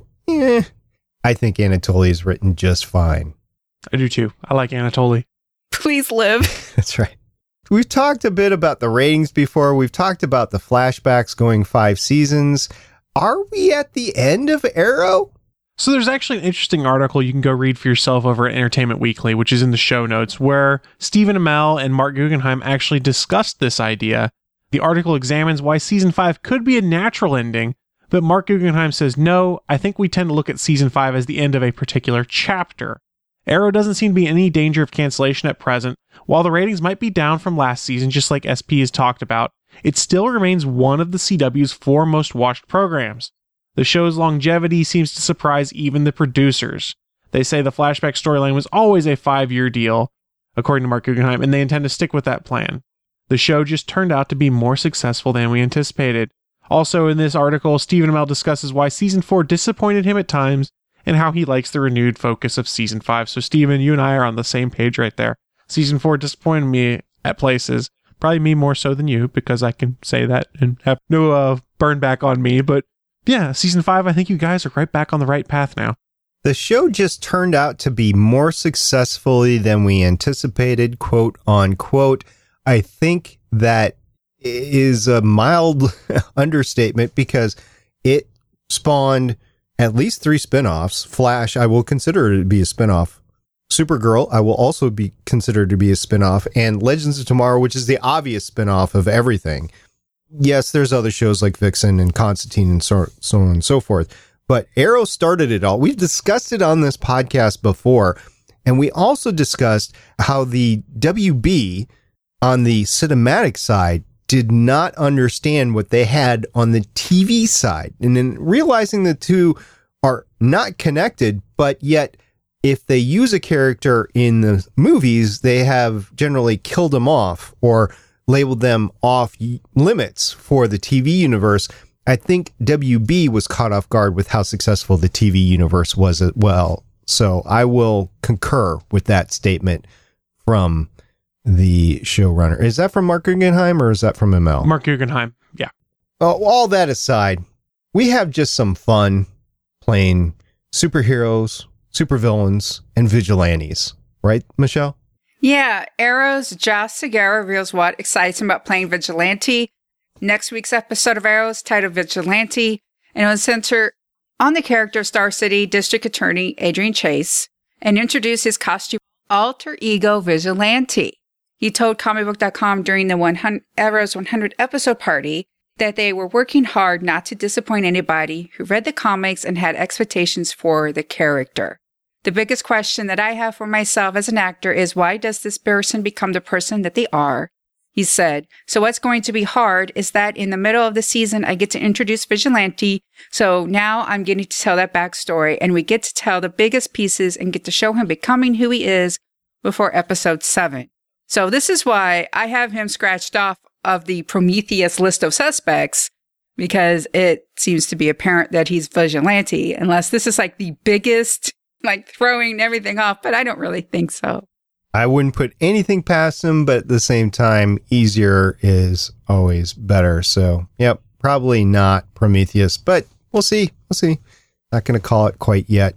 I think Anatoly is written just fine. I do too. I like Anatoly. Please live. That's right. We've talked a bit about the ratings before. We've talked about the flashbacks going 5 seasons. Are we at the end of Arrow? So there's actually an interesting article you can go read for yourself over at Entertainment Weekly, which is in the show notes, where Stephen Amell and Mark Guggenheim actually discussed this idea. The article examines why season 5 could be a natural ending, but Mark Guggenheim says, no, I think we tend to look at season 5 as the end of a particular chapter. Arrow doesn't seem to be in any danger of cancellation at present. While the ratings might be down from last season, just like SP has talked about, it still remains one of the CW's 4 most watched programs. The show's longevity seems to surprise even the producers. They say the flashback storyline was always a 5-year deal, according to Mark Guggenheim, and they intend to stick with that plan. The show just turned out to be more successful than we anticipated. Also in this article, Stephen Amell discusses why season 4 disappointed him at times and how he likes the renewed focus of season 5. So Stephen, you and I are on the same page right there. Season 4 disappointed me at places. Probably me more so than you, because I can say that and have no burn back on me. But yeah, season 5, I think you guys are right back on the right path now. The show just turned out to be more successfully than we anticipated, quote unquote. I think that is a mild understatement because it spawned at least 3 spinoffs. Flash, I will consider it to be a spinoff. Supergirl, I will also be considered to be a spinoff. And Legends of Tomorrow, which is the obvious spinoff of everything. Yes, there's other shows like Vixen and Constantine and so on and so forth. But Arrow started it all. We've discussed it on this podcast before. And we also discussed how the WB on the cinematic side did not understand what they had on the TV side. And then realizing the two are not connected, but yet if they use a character in the movies, they have generally killed them off or labeled them off limits for the TV universe. I think WB was caught off guard with how successful the TV universe was as well. So I will concur with that statement from the showrunner. Is that from Mark Guggenheim or is that from ML? Mark Guggenheim, yeah. All that aside, we have just some fun playing superheroes, supervillains, and vigilantes. Right, Michelle? Yeah, Arrow's Josh Segarra reveals what excites him about playing Vigilante. Next week's episode of Arrow is titled Vigilante, and it will center on the character of Star City District Attorney Adrian Chase and introduce his costume alter ego Vigilante. He told comicbook.com during the Arrow's 100 episode party that they were working hard not to disappoint anybody who read the comics and had expectations for the character. The biggest question that I have for myself as an actor is, why does this person become the person that they are? He said, so what's going to be hard is that in the middle of the season, I get to introduce Vigilante. So now I'm getting to tell that backstory and we get to tell the biggest pieces and get to show him becoming who he is before episode 7. So this is why I have him scratched off of the Prometheus list of suspects, because it seems to be apparent that he's Vigilante, unless this is like the biggest, like throwing everything off, but I don't really think so. I wouldn't put anything past him, but at the same time, easier is always better. So, yep, probably not Prometheus, but we'll see. Not going to call it quite yet.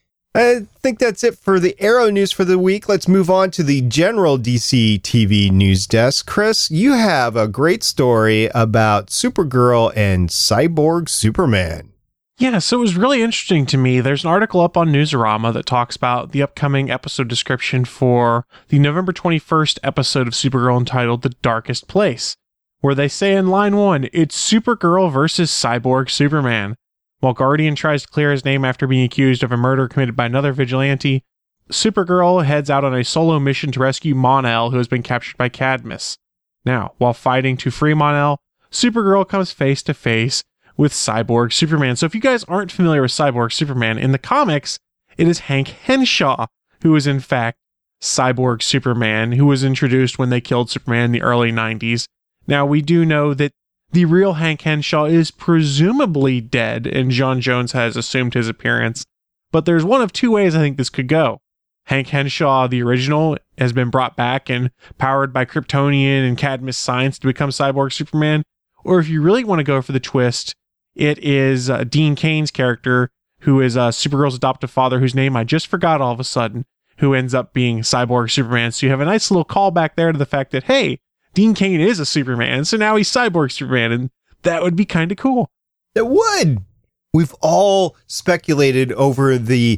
I think that's it for the Arrow news for the week. Let's move on to the general DC TV news desk. Chris, you have a great story about Supergirl and Cyborg Superman. Yeah, so it was really interesting to me. There's an article up on Newsarama that talks about the upcoming episode description for the November 21st episode of Supergirl entitled The Darkest Place, where they say in line 1, it's Supergirl versus Cyborg Superman. While Guardian tries to clear his name after being accused of a murder committed by another vigilante, Supergirl heads out on a solo mission to rescue Mon-El, who has been captured by Cadmus. Now, while fighting to free Mon-El, Supergirl comes face to face with Cyborg Superman. So if you guys aren't familiar with Cyborg Superman, in the comics, it is Hank Henshaw who is in fact Cyborg Superman, who was introduced when they killed Superman in the early 90s. Now, we do know that the real Hank Henshaw is presumably dead, and John Jones has assumed his appearance. But there's one of two ways I think this could go. Hank Henshaw, the original, has been brought back and powered by Kryptonian and Cadmus science to become Cyborg Superman. Or if you really want to go for the twist, it is Dean Cain's character, who is Supergirl's adoptive father, whose name I just forgot all of a sudden, who ends up being Cyborg Superman. So you have a nice little callback there to the fact that, hey, Dean Cain is a Superman, so now he's Cyborg Superman, and that would be kind of cool. It would. We've all speculated over the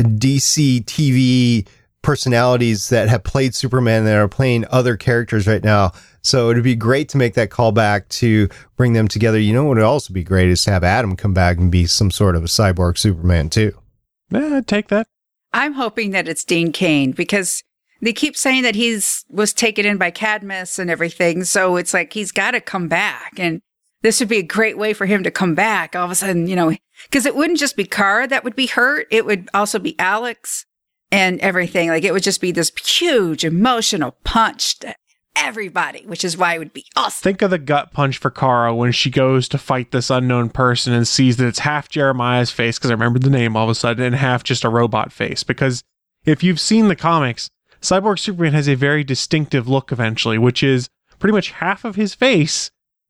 DC TV personalities that have played Superman that are playing other characters right now. So it'd be great to make that callback to bring them together. You know what would also be great is to have Adam come back and be some sort of a cyborg Superman too. Yeah, I'd take that. I'm hoping that it's Dean Cain because they keep saying that was taken in by Cadmus and everything. So it's like he's got to come back. And this would be a great way for him to come back all of a sudden, because it wouldn't just be Kara that would be hurt. It would also be Alex and everything. Like it would just be this huge emotional punch to everybody, which is why it would be awesome. Think of the gut punch for Kara when she goes to fight this unknown person and sees that it's half Jeremiah's face, because I remembered the name all of a sudden, and half just a robot face. Because if you've seen the comics, Cyborg Superman has a very distinctive look eventually, which is pretty much half of his face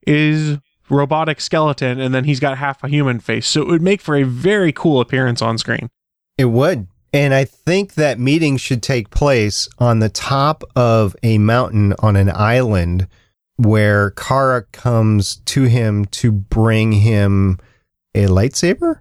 is robotic skeleton, and then he's got half a human face. So it would make for a very cool appearance on screen. It would. And I think that meeting should take place on the top of a mountain on an island where Kara comes to him to bring him a lightsaber.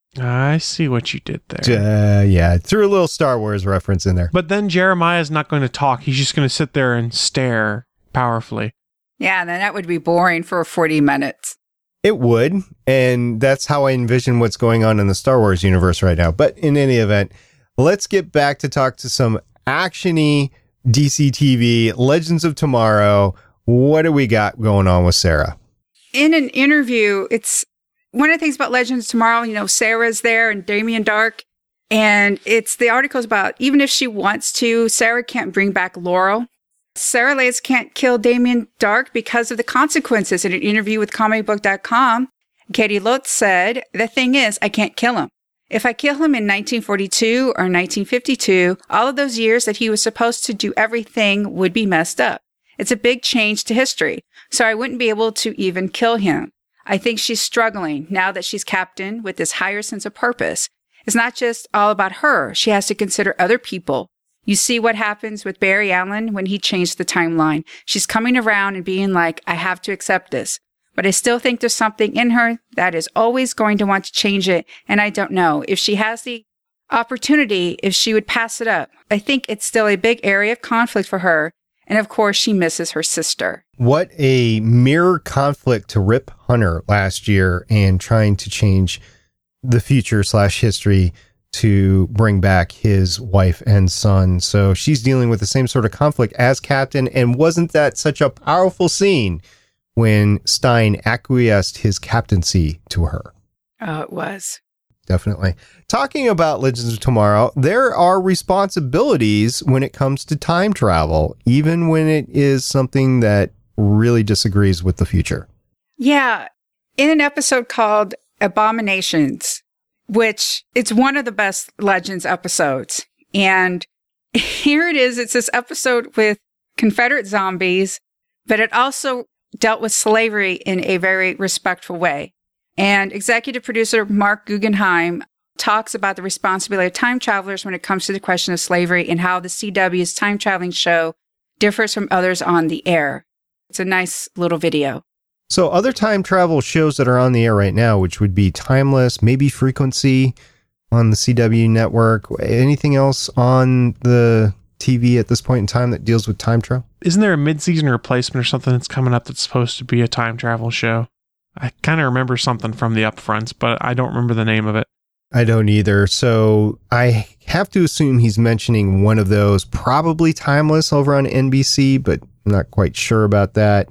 I see what you did there. Yeah, threw a little Star Wars reference in there. But then Jeremiah's not going to talk. He's just going to sit there and stare powerfully. Yeah, and then that would be boring for 40 minutes. It would. And that's how I envision what's going on in the Star Wars universe right now. But in any event, let's get back to talk to some action-y DC TV, Legends of Tomorrow. What do we got going on with Sarah? In an interview, it's one of the things about Legends of Tomorrow, Sarah's there and Damien Dark. And it's the articles about even if she wants to, Sarah can't bring back Laurel. Sarah Lance can't kill Damien Dark because of the consequences. In an interview with comicbook.com, Katie Lotz said, "The thing is, I can't kill him. If I kill him in 1942 or 1952, all of those years that he was supposed to do everything would be messed up. It's a big change to history, so I wouldn't be able to even kill him. I think she's struggling now that she's captain with this higher sense of purpose. It's not just all about her. She has to consider other people. You see what happens with Barry Allen when he changed the timeline. She's coming around and being like, I have to accept this. But I still think there's something in her that is always going to want to change it. And I don't know if she has the opportunity, if she would pass it up. I think it's still a big area of conflict for her. And of course, she misses her sister." What a mirror conflict to Rip Hunter last year and trying to change the future/history to bring back his wife and son. So she's dealing with the same sort of conflict as Captain. And wasn't that such a powerful scene when Stein acquiesced his captaincy to her? Oh, it was. Definitely. Talking about Legends of Tomorrow, there are responsibilities when it comes to time travel, even when it is something that really disagrees with the future. Yeah. In an episode called Abominations, which it's one of the best Legends episodes. And here it is. It's this episode with Confederate zombies, but it also dealt with slavery in a very respectful way. And executive producer Mark Guggenheim talks about the responsibility of time travelers when it comes to the question of slavery and how the CW's time traveling show differs from others on the air. It's a nice little video. So other time travel shows that are on the air right now, which would be Timeless, maybe Frequency on the CW network. Anything else on the TV at this point in time that deals with time travel? Isn't there a mid-season replacement or something that's coming up that's supposed to be a time travel show? I kind of remember something from the upfronts, but I don't remember the name of it. I don't either. So I have to assume he's mentioning one of those, probably Timeless over on NBC, but I'm not quite sure about that.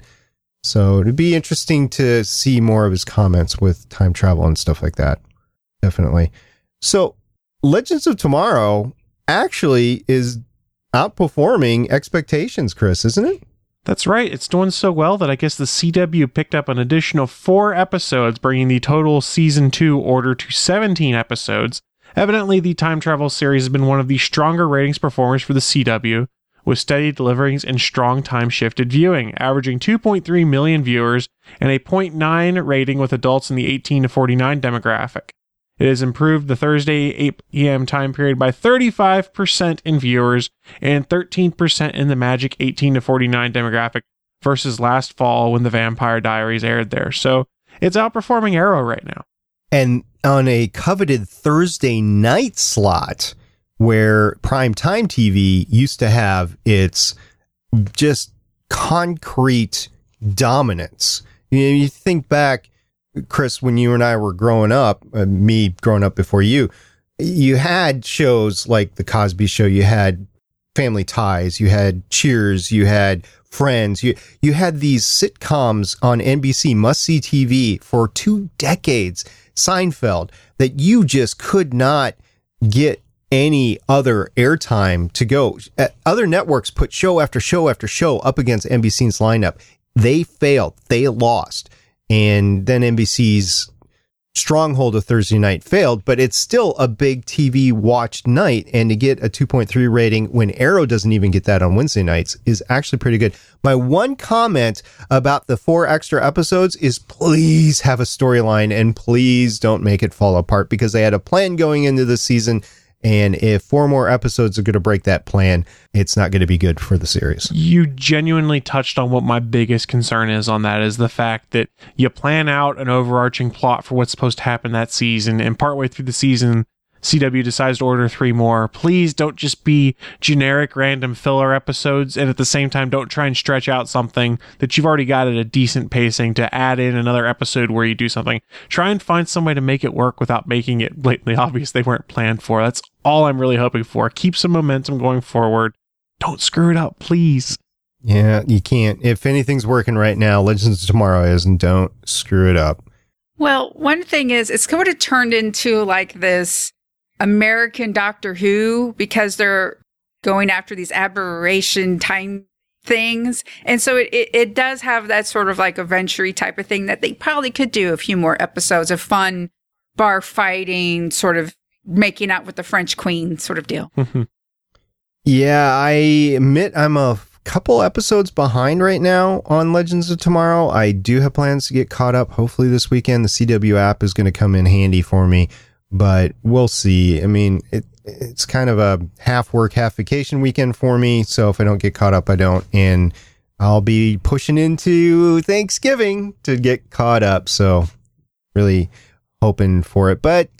So it'd be interesting to see more of his comments with time travel and stuff like that. Definitely. So Legends of Tomorrow actually is outperforming expectations, Chris, isn't it? That's right. It's doing so well that I guess the CW picked up an additional 4 episodes, bringing the total season 2 order to 17 episodes. Evidently, the time travel series has been one of the stronger ratings performers for the CW, with steady deliverings and strong time-shifted viewing, averaging 2.3 million viewers and a 0.9 rating with adults in the 18 to 49 demographic. It has improved the Thursday 8 p.m. time period by 35% in viewers and 13% in the Magic 18 to 49 demographic versus last fall when the Vampire Diaries aired there. So it's outperforming Arrow right now. And on a coveted Thursday night slot where primetime TV used to have its just concrete dominance. You think back, Chris, when you and I were growing up, me growing up before you had shows like The Cosby Show, you had Family Ties, you had Cheers, you had Friends, you had these sitcoms on NBC must-see TV for 2 decades, Seinfeld, that you just could not get any other airtime to go. Other networks put show after show after show up against NBC's lineup. They failed. They lost. And then NBC's stronghold of Thursday night failed, but it's still a big TV watched night. And to get a 2.3 rating when Arrow doesn't even get that on Wednesday nights is actually pretty good. My one comment about the 4 extra episodes is please have a storyline and please don't make it fall apart, because they had a plan going into the season. And if 4 more episodes are going to break that plan, it's not going to be good for the series. You genuinely touched on what my biggest concern is on that, is the fact that you plan out an overarching plot for what's supposed to happen that season, and partway through the season, CW decides to order 3 more. Please don't just be generic random filler episodes, and at the same time don't try and stretch out something that you've already got at a decent pacing to add in another episode where you do something. Try and find some way to make it work without making it blatantly obvious they weren't planned for. That's all I'm really hoping for. Keep some momentum going forward. Don't screw it up, please. Yeah, you can't. If anything's working right now, Legends of Tomorrow is, and don't screw it up. Well, one thing is, it's going to turn into like this American Doctor Who, because they're going after these aberration time things. And so it does have that sort of like adventure-y type of thing that they probably could do a few more episodes of fun bar fighting, sort of making out with the French Queen sort of deal. Yeah, I admit I'm a couple episodes behind right now on Legends of Tomorrow. I do have plans to get caught up hopefully this weekend. The CW app is going to come in handy for me, but we'll see. I mean, it's kind of a half work, half vacation weekend for me. So if I don't get caught up, I don't. And I'll be pushing into Thanksgiving to get caught up. So really hoping for it. But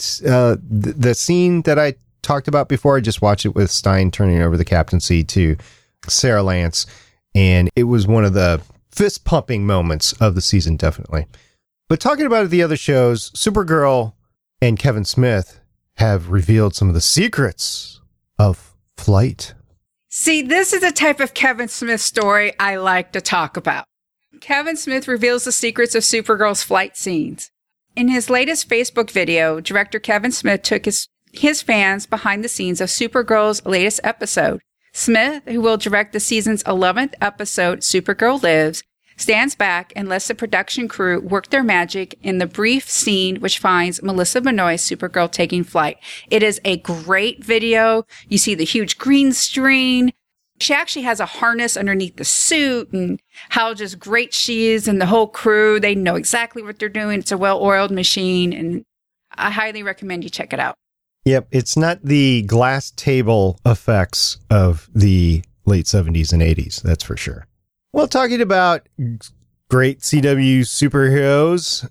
the scene that I talked about before, I just watched it with Stein turning over the captaincy to Sarah Lance, and it was one of the fist pumping moments of the season, definitely. But talking about the other shows, Supergirl and Kevin Smith have revealed some of the secrets of flight. See, this is the type of Kevin Smith story I like to talk about. Kevin Smith reveals the secrets of Supergirl's flight scenes. In his latest Facebook video, director Kevin Smith took his fans behind the scenes of Supergirl's latest episode. Smith, who will direct the season's 11th episode, Supergirl Lives, stands back and lets the production crew work their magic in the brief scene which finds Melissa Benoist, Supergirl, taking flight. It is a great video. You see the huge green screen. She actually has a harness underneath the suit, and how just great she is, and the whole crew, they know exactly what they're doing. It's a well-oiled machine, and I highly recommend you check it out. Yep, it's not the glass table effects of the late 70s and 80s, that's for sure. Well, talking about great CW superheroes,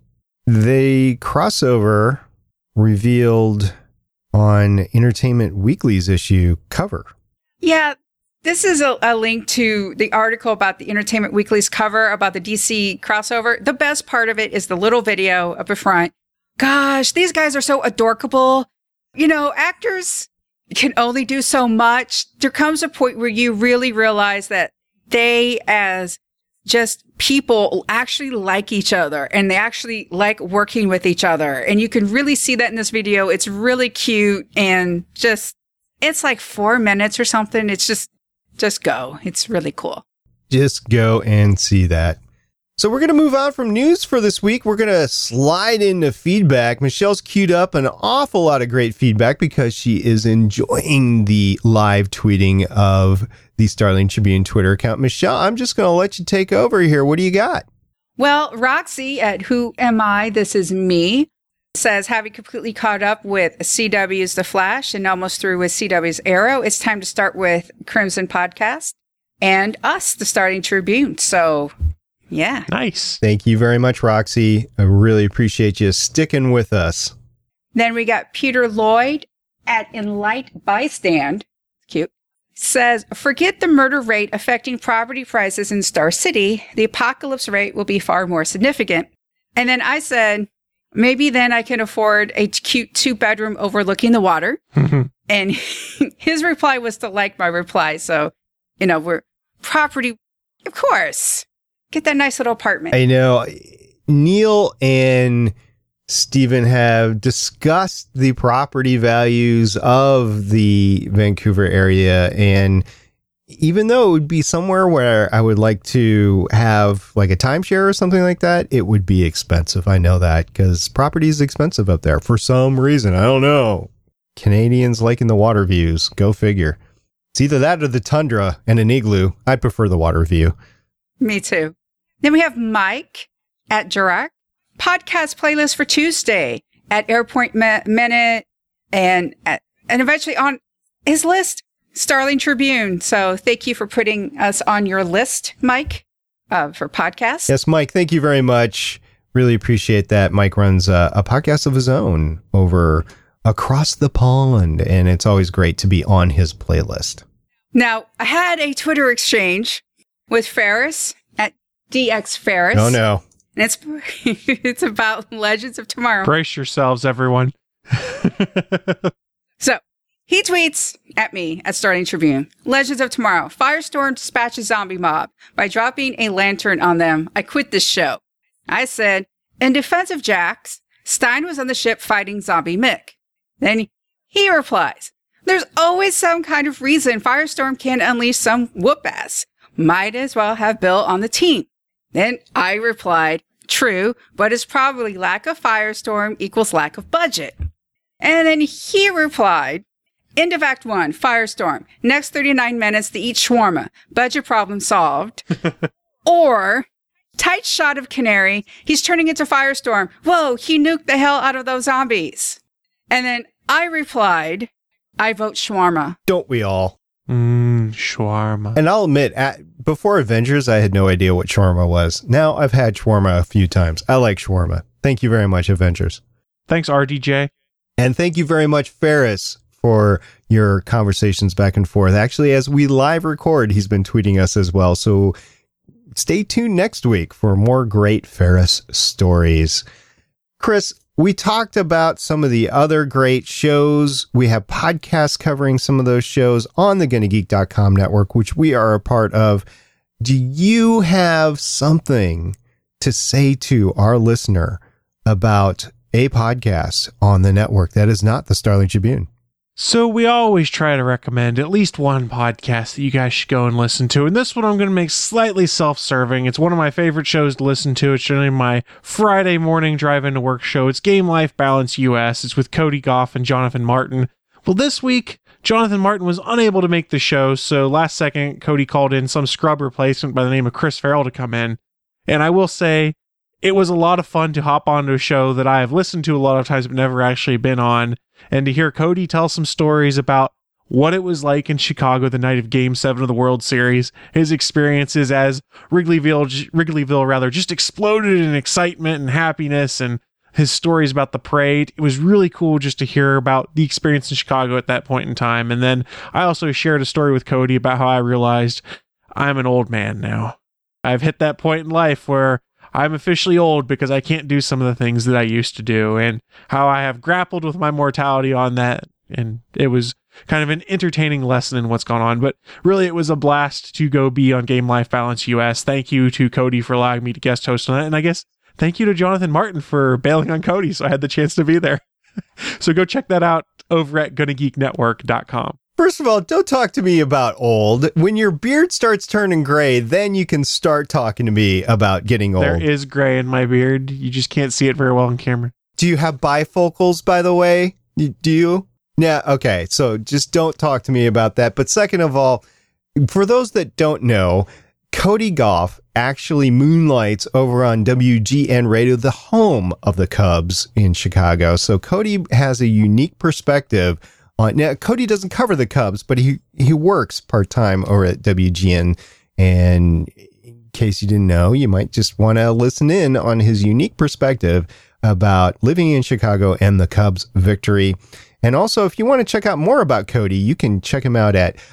the crossover revealed on Entertainment Weekly's issue cover. Yeah, this is a link to the article about the Entertainment Weekly's cover about the DC crossover. The best part of it is the little video up the front. Gosh, these guys are so adorable. You know, actors can only do so much. There comes a point where you really realize that they, as just people, actually like each other, and they actually like working with each other. And you can really see that in this video. It's really cute, and it's like 4 minutes or something. It's just go. It's really cool. Just go and see that. So we're going to move on from news for this week. We're going to slide into feedback. Michelle's queued up an awful lot of great feedback because she is enjoying the live tweeting of the Starling Tribune Twitter account. Michelle, I'm just going to let you take over here. What do you got? Well, Roxy at Who Am I? This is Me says, having completely caught up with CW's The Flash and almost through with CW's Arrow, it's time to start with Crimson Podcast and us, the Starling Tribune. So, yeah. Nice. Thank you very much, Roxy. I really appreciate you sticking with us. Then we got Peter Lloyd at Enlight Bystand. Cute. Says, forget the murder rate affecting property prices in Star City. The apocalypse rate will be far more significant. And then I said, maybe then I can afford a cute 2-bedroom overlooking the water. And his reply was to like my reply. So, we're property, of course. Get that nice little apartment. I know. Neil and Stephen have discussed the property values of the Vancouver area. And even though it would be somewhere where I would like to have like a timeshare or something like that, it would be expensive. I know that because property is expensive up there for some reason. I don't know. Canadians liking the water views. Go figure. It's either that or the tundra and an igloo. I'd prefer the water view. Me too. Then we have Mike at Jirac. Podcast playlist for Tuesday at Airpoint Minute and eventually on his list, Starling Tribune. So thank you for putting us on your list, Mike, for podcasts. Yes, Mike, thank you very much. Really appreciate that. Mike runs a podcast of his own over across the pond, and it's always great to be on his playlist. Now, I had a Twitter exchange with Ferris at DX Ferris. Oh, no. And it's about Legends of Tomorrow. Brace yourselves, everyone. So he tweets at me at Starling Tribune. Legends of Tomorrow. Firestorm dispatches zombie mob. By dropping a lantern on them, I quit this show. I said, in defense of Jax, Stein was on the ship fighting zombie Mick. Then he replies, there's always some kind of reason Firestorm can unleash some whoop-ass. Might as well have Bill on the team. Then I replied, true, but it's probably lack of Firestorm equals lack of budget. And then he replied, end of Act 1, Firestorm. Next 39 minutes to eat shawarma. Budget problem solved. Or, tight shot of Canary. He's turning into Firestorm. Whoa, he nuked the hell out of those zombies. And then I replied, I vote shawarma. Don't we all? Shawarma. And I'll admit, before Avengers, I had no idea what shawarma was. Now I've had shawarma a few times. I like shawarma. Thank you very much, Avengers. Thanks, RDJ. And thank you very much, Ferris, for your conversations back and forth. Actually, as we live record, he's been tweeting us as well. So stay tuned next week for more great Ferris stories. Chris, we talked about some of the other great shows. We have podcasts covering some of those shows on the GonnaGeek.com network, which we are a part of. Do you have something to say to our listener about a podcast on the network that is not the Starling Tribune? So we always try to recommend at least one podcast that you guys should go and listen to. And this one I'm going to make slightly self-serving. It's one of my favorite shows to listen to. It's generally my Friday morning drive into work show. It's Game Life Balance US. It's with Cody Goff and Jonathan Martin. Well, this week, Jonathan Martin was unable to make the show. So last second, Cody called in some scrub replacement by the name of Chris Farrell to come in. And I will say, it was a lot of fun to hop onto a show that I have listened to a lot of times but never actually been on. And to hear Cody tell some stories about what it was like in Chicago the night of Game 7 of the World Series, his experiences as Wrigleyville just exploded in excitement and happiness, and his stories about the parade. It was really cool just to hear about the experience in Chicago at that point in time. And then I also shared a story with Cody about how I realized I'm an old man now. I've hit that point in life where I'm officially old because I can't do some of the things that I used to do, and how I have grappled with my mortality on that. And it was kind of an entertaining lesson in what's gone on, but really it was a blast to go be on Game Life Balance US. Thank you to Cody for allowing me to guest host on it. And I guess thank you to Jonathan Martin for bailing on Cody so I had the chance to be there. So go check that out over at GonnaGeekNetwork.com. First of all, don't talk to me about old. When your beard starts turning gray, then you can start talking to me about getting old. There is gray in my beard. You just can't see it very well on camera. Do you have bifocals, by the way? Do you? Yeah, okay. So just don't talk to me about that. But second of all, for those that don't know, Cody Goff actually moonlights over on WGN Radio, the home of the Cubs in Chicago. So Cody has a unique perspective on. Now, Cody doesn't cover the Cubs, but he works part-time over at WGN. And in case you didn't know, you might just want to listen in on his unique perspective about living in Chicago and the Cubs' victory. And also, if you want to check out more about Cody, you can check him out at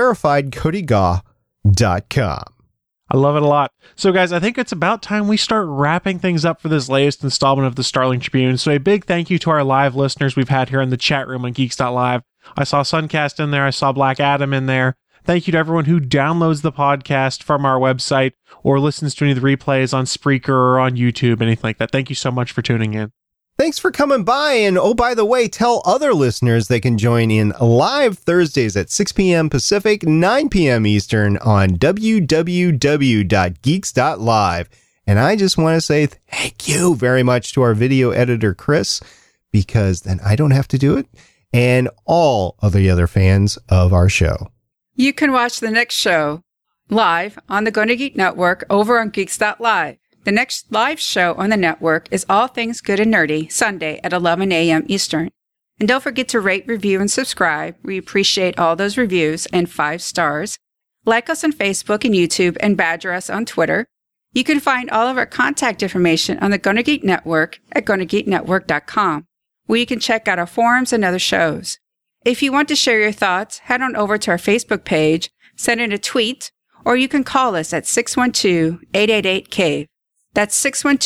verifiedcodygaw.com. I love it a lot. So, guys, I think it's about time we start wrapping things up for this latest installment of the Starling Tribune. So a big thank you to our live listeners we've had here in the chat room on Geeks.live. I saw Suncast in there. I saw Black Adam in there. Thank you to everyone who downloads the podcast from our website or listens to any of the replays on Spreaker or on YouTube, anything like that. Thank you so much for tuning in. Thanks for coming by. And oh, by the way, tell other listeners they can join in live Thursdays at 6 p.m. Pacific, 9 p.m. Eastern on www.geeks.live. And I just want to say thank you very much to our video editor, Chris, because then I don't have to do it, and all of the other fans of our show. You can watch the next show live on the Gonna Geek Network over on Geeks.live. The next live show on the network is All Things Good and Nerdy, Sunday at 11 a.m. Eastern. And don't forget to rate, review, and subscribe. We appreciate all those reviews and 5 stars. Like us on Facebook and YouTube and badger us on Twitter. You can find all of our contact information on the Gonna Geek Network at GonnaGeekNetwork.com, where you can check out our forums and other shows. If you want to share your thoughts, head on over to our Facebook page, send in a tweet, or you can call us at 612-888-CAVE. That's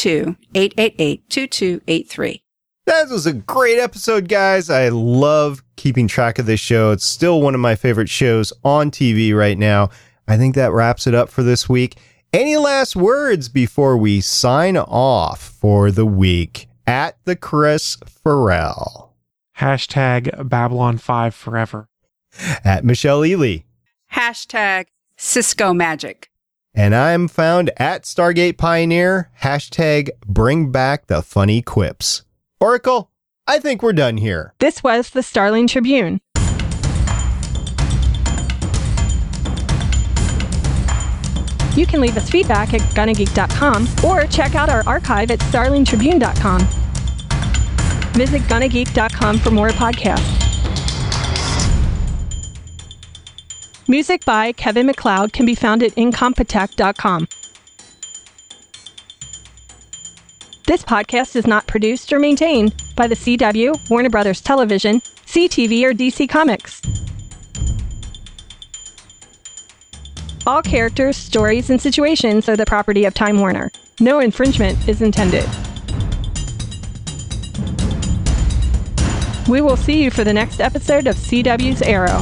612-888-2283. That was a great episode, guys. I love keeping track of this show. It's still one of my favorite shows on TV right now. I think that wraps it up for this week. Any last words before we sign off for the week? At the Chris Farrell. Hashtag Babylon 5 forever. At Michelle Ely. Hashtag Cisco Magic. And I'm found at Stargate Pioneer. Hashtag bring back the funny quips. Oracle, I think we're done here. This was the Starling Tribune. You can leave us feedback at GonnaGeek.com or check out our archive at StarlingTribune.com. Visit GonnaGeek.com for more podcasts. Music by Kevin MacLeod can be found at Incompetech.com. This podcast is not produced or maintained by the CW, Warner Brothers Television, CTV, or DC Comics. All characters, stories, and situations are the property of Time Warner. No infringement is intended. We will see you for the next episode of CW's Arrow.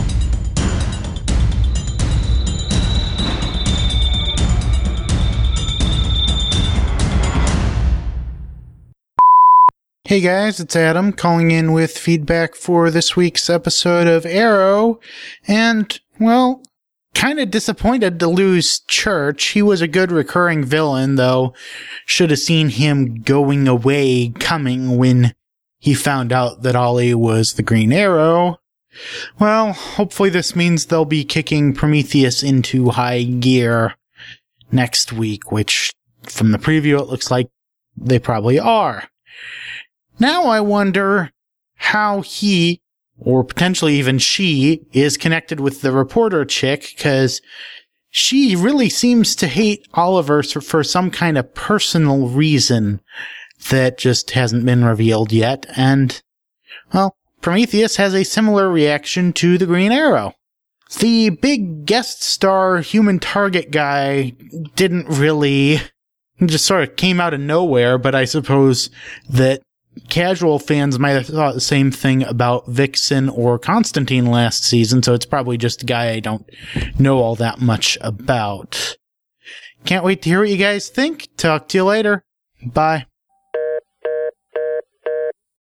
Hey guys, it's Adam calling in with feedback for this week's episode of Arrow, and, well, kind of disappointed to lose Church. He was a good recurring villain, though should have seen him going away coming when he found out that Ollie was the Green Arrow. Well, hopefully this means they'll be kicking Prometheus into high gear next week, which, from the preview, it looks like they probably are. Now I wonder how he, or potentially even she, is connected with the reporter chick, because she really seems to hate Oliver for some kind of personal reason that just hasn't been revealed yet, and, well, Prometheus has a similar reaction to the Green Arrow. The big guest star human target guy didn't really, just sort of came out of nowhere, but I suppose that casual fans might have thought the same thing about Vixen or Constantine last season, so it's probably just a guy I don't know all that much about. Can't wait to hear what you guys think. Talk to you later. Bye.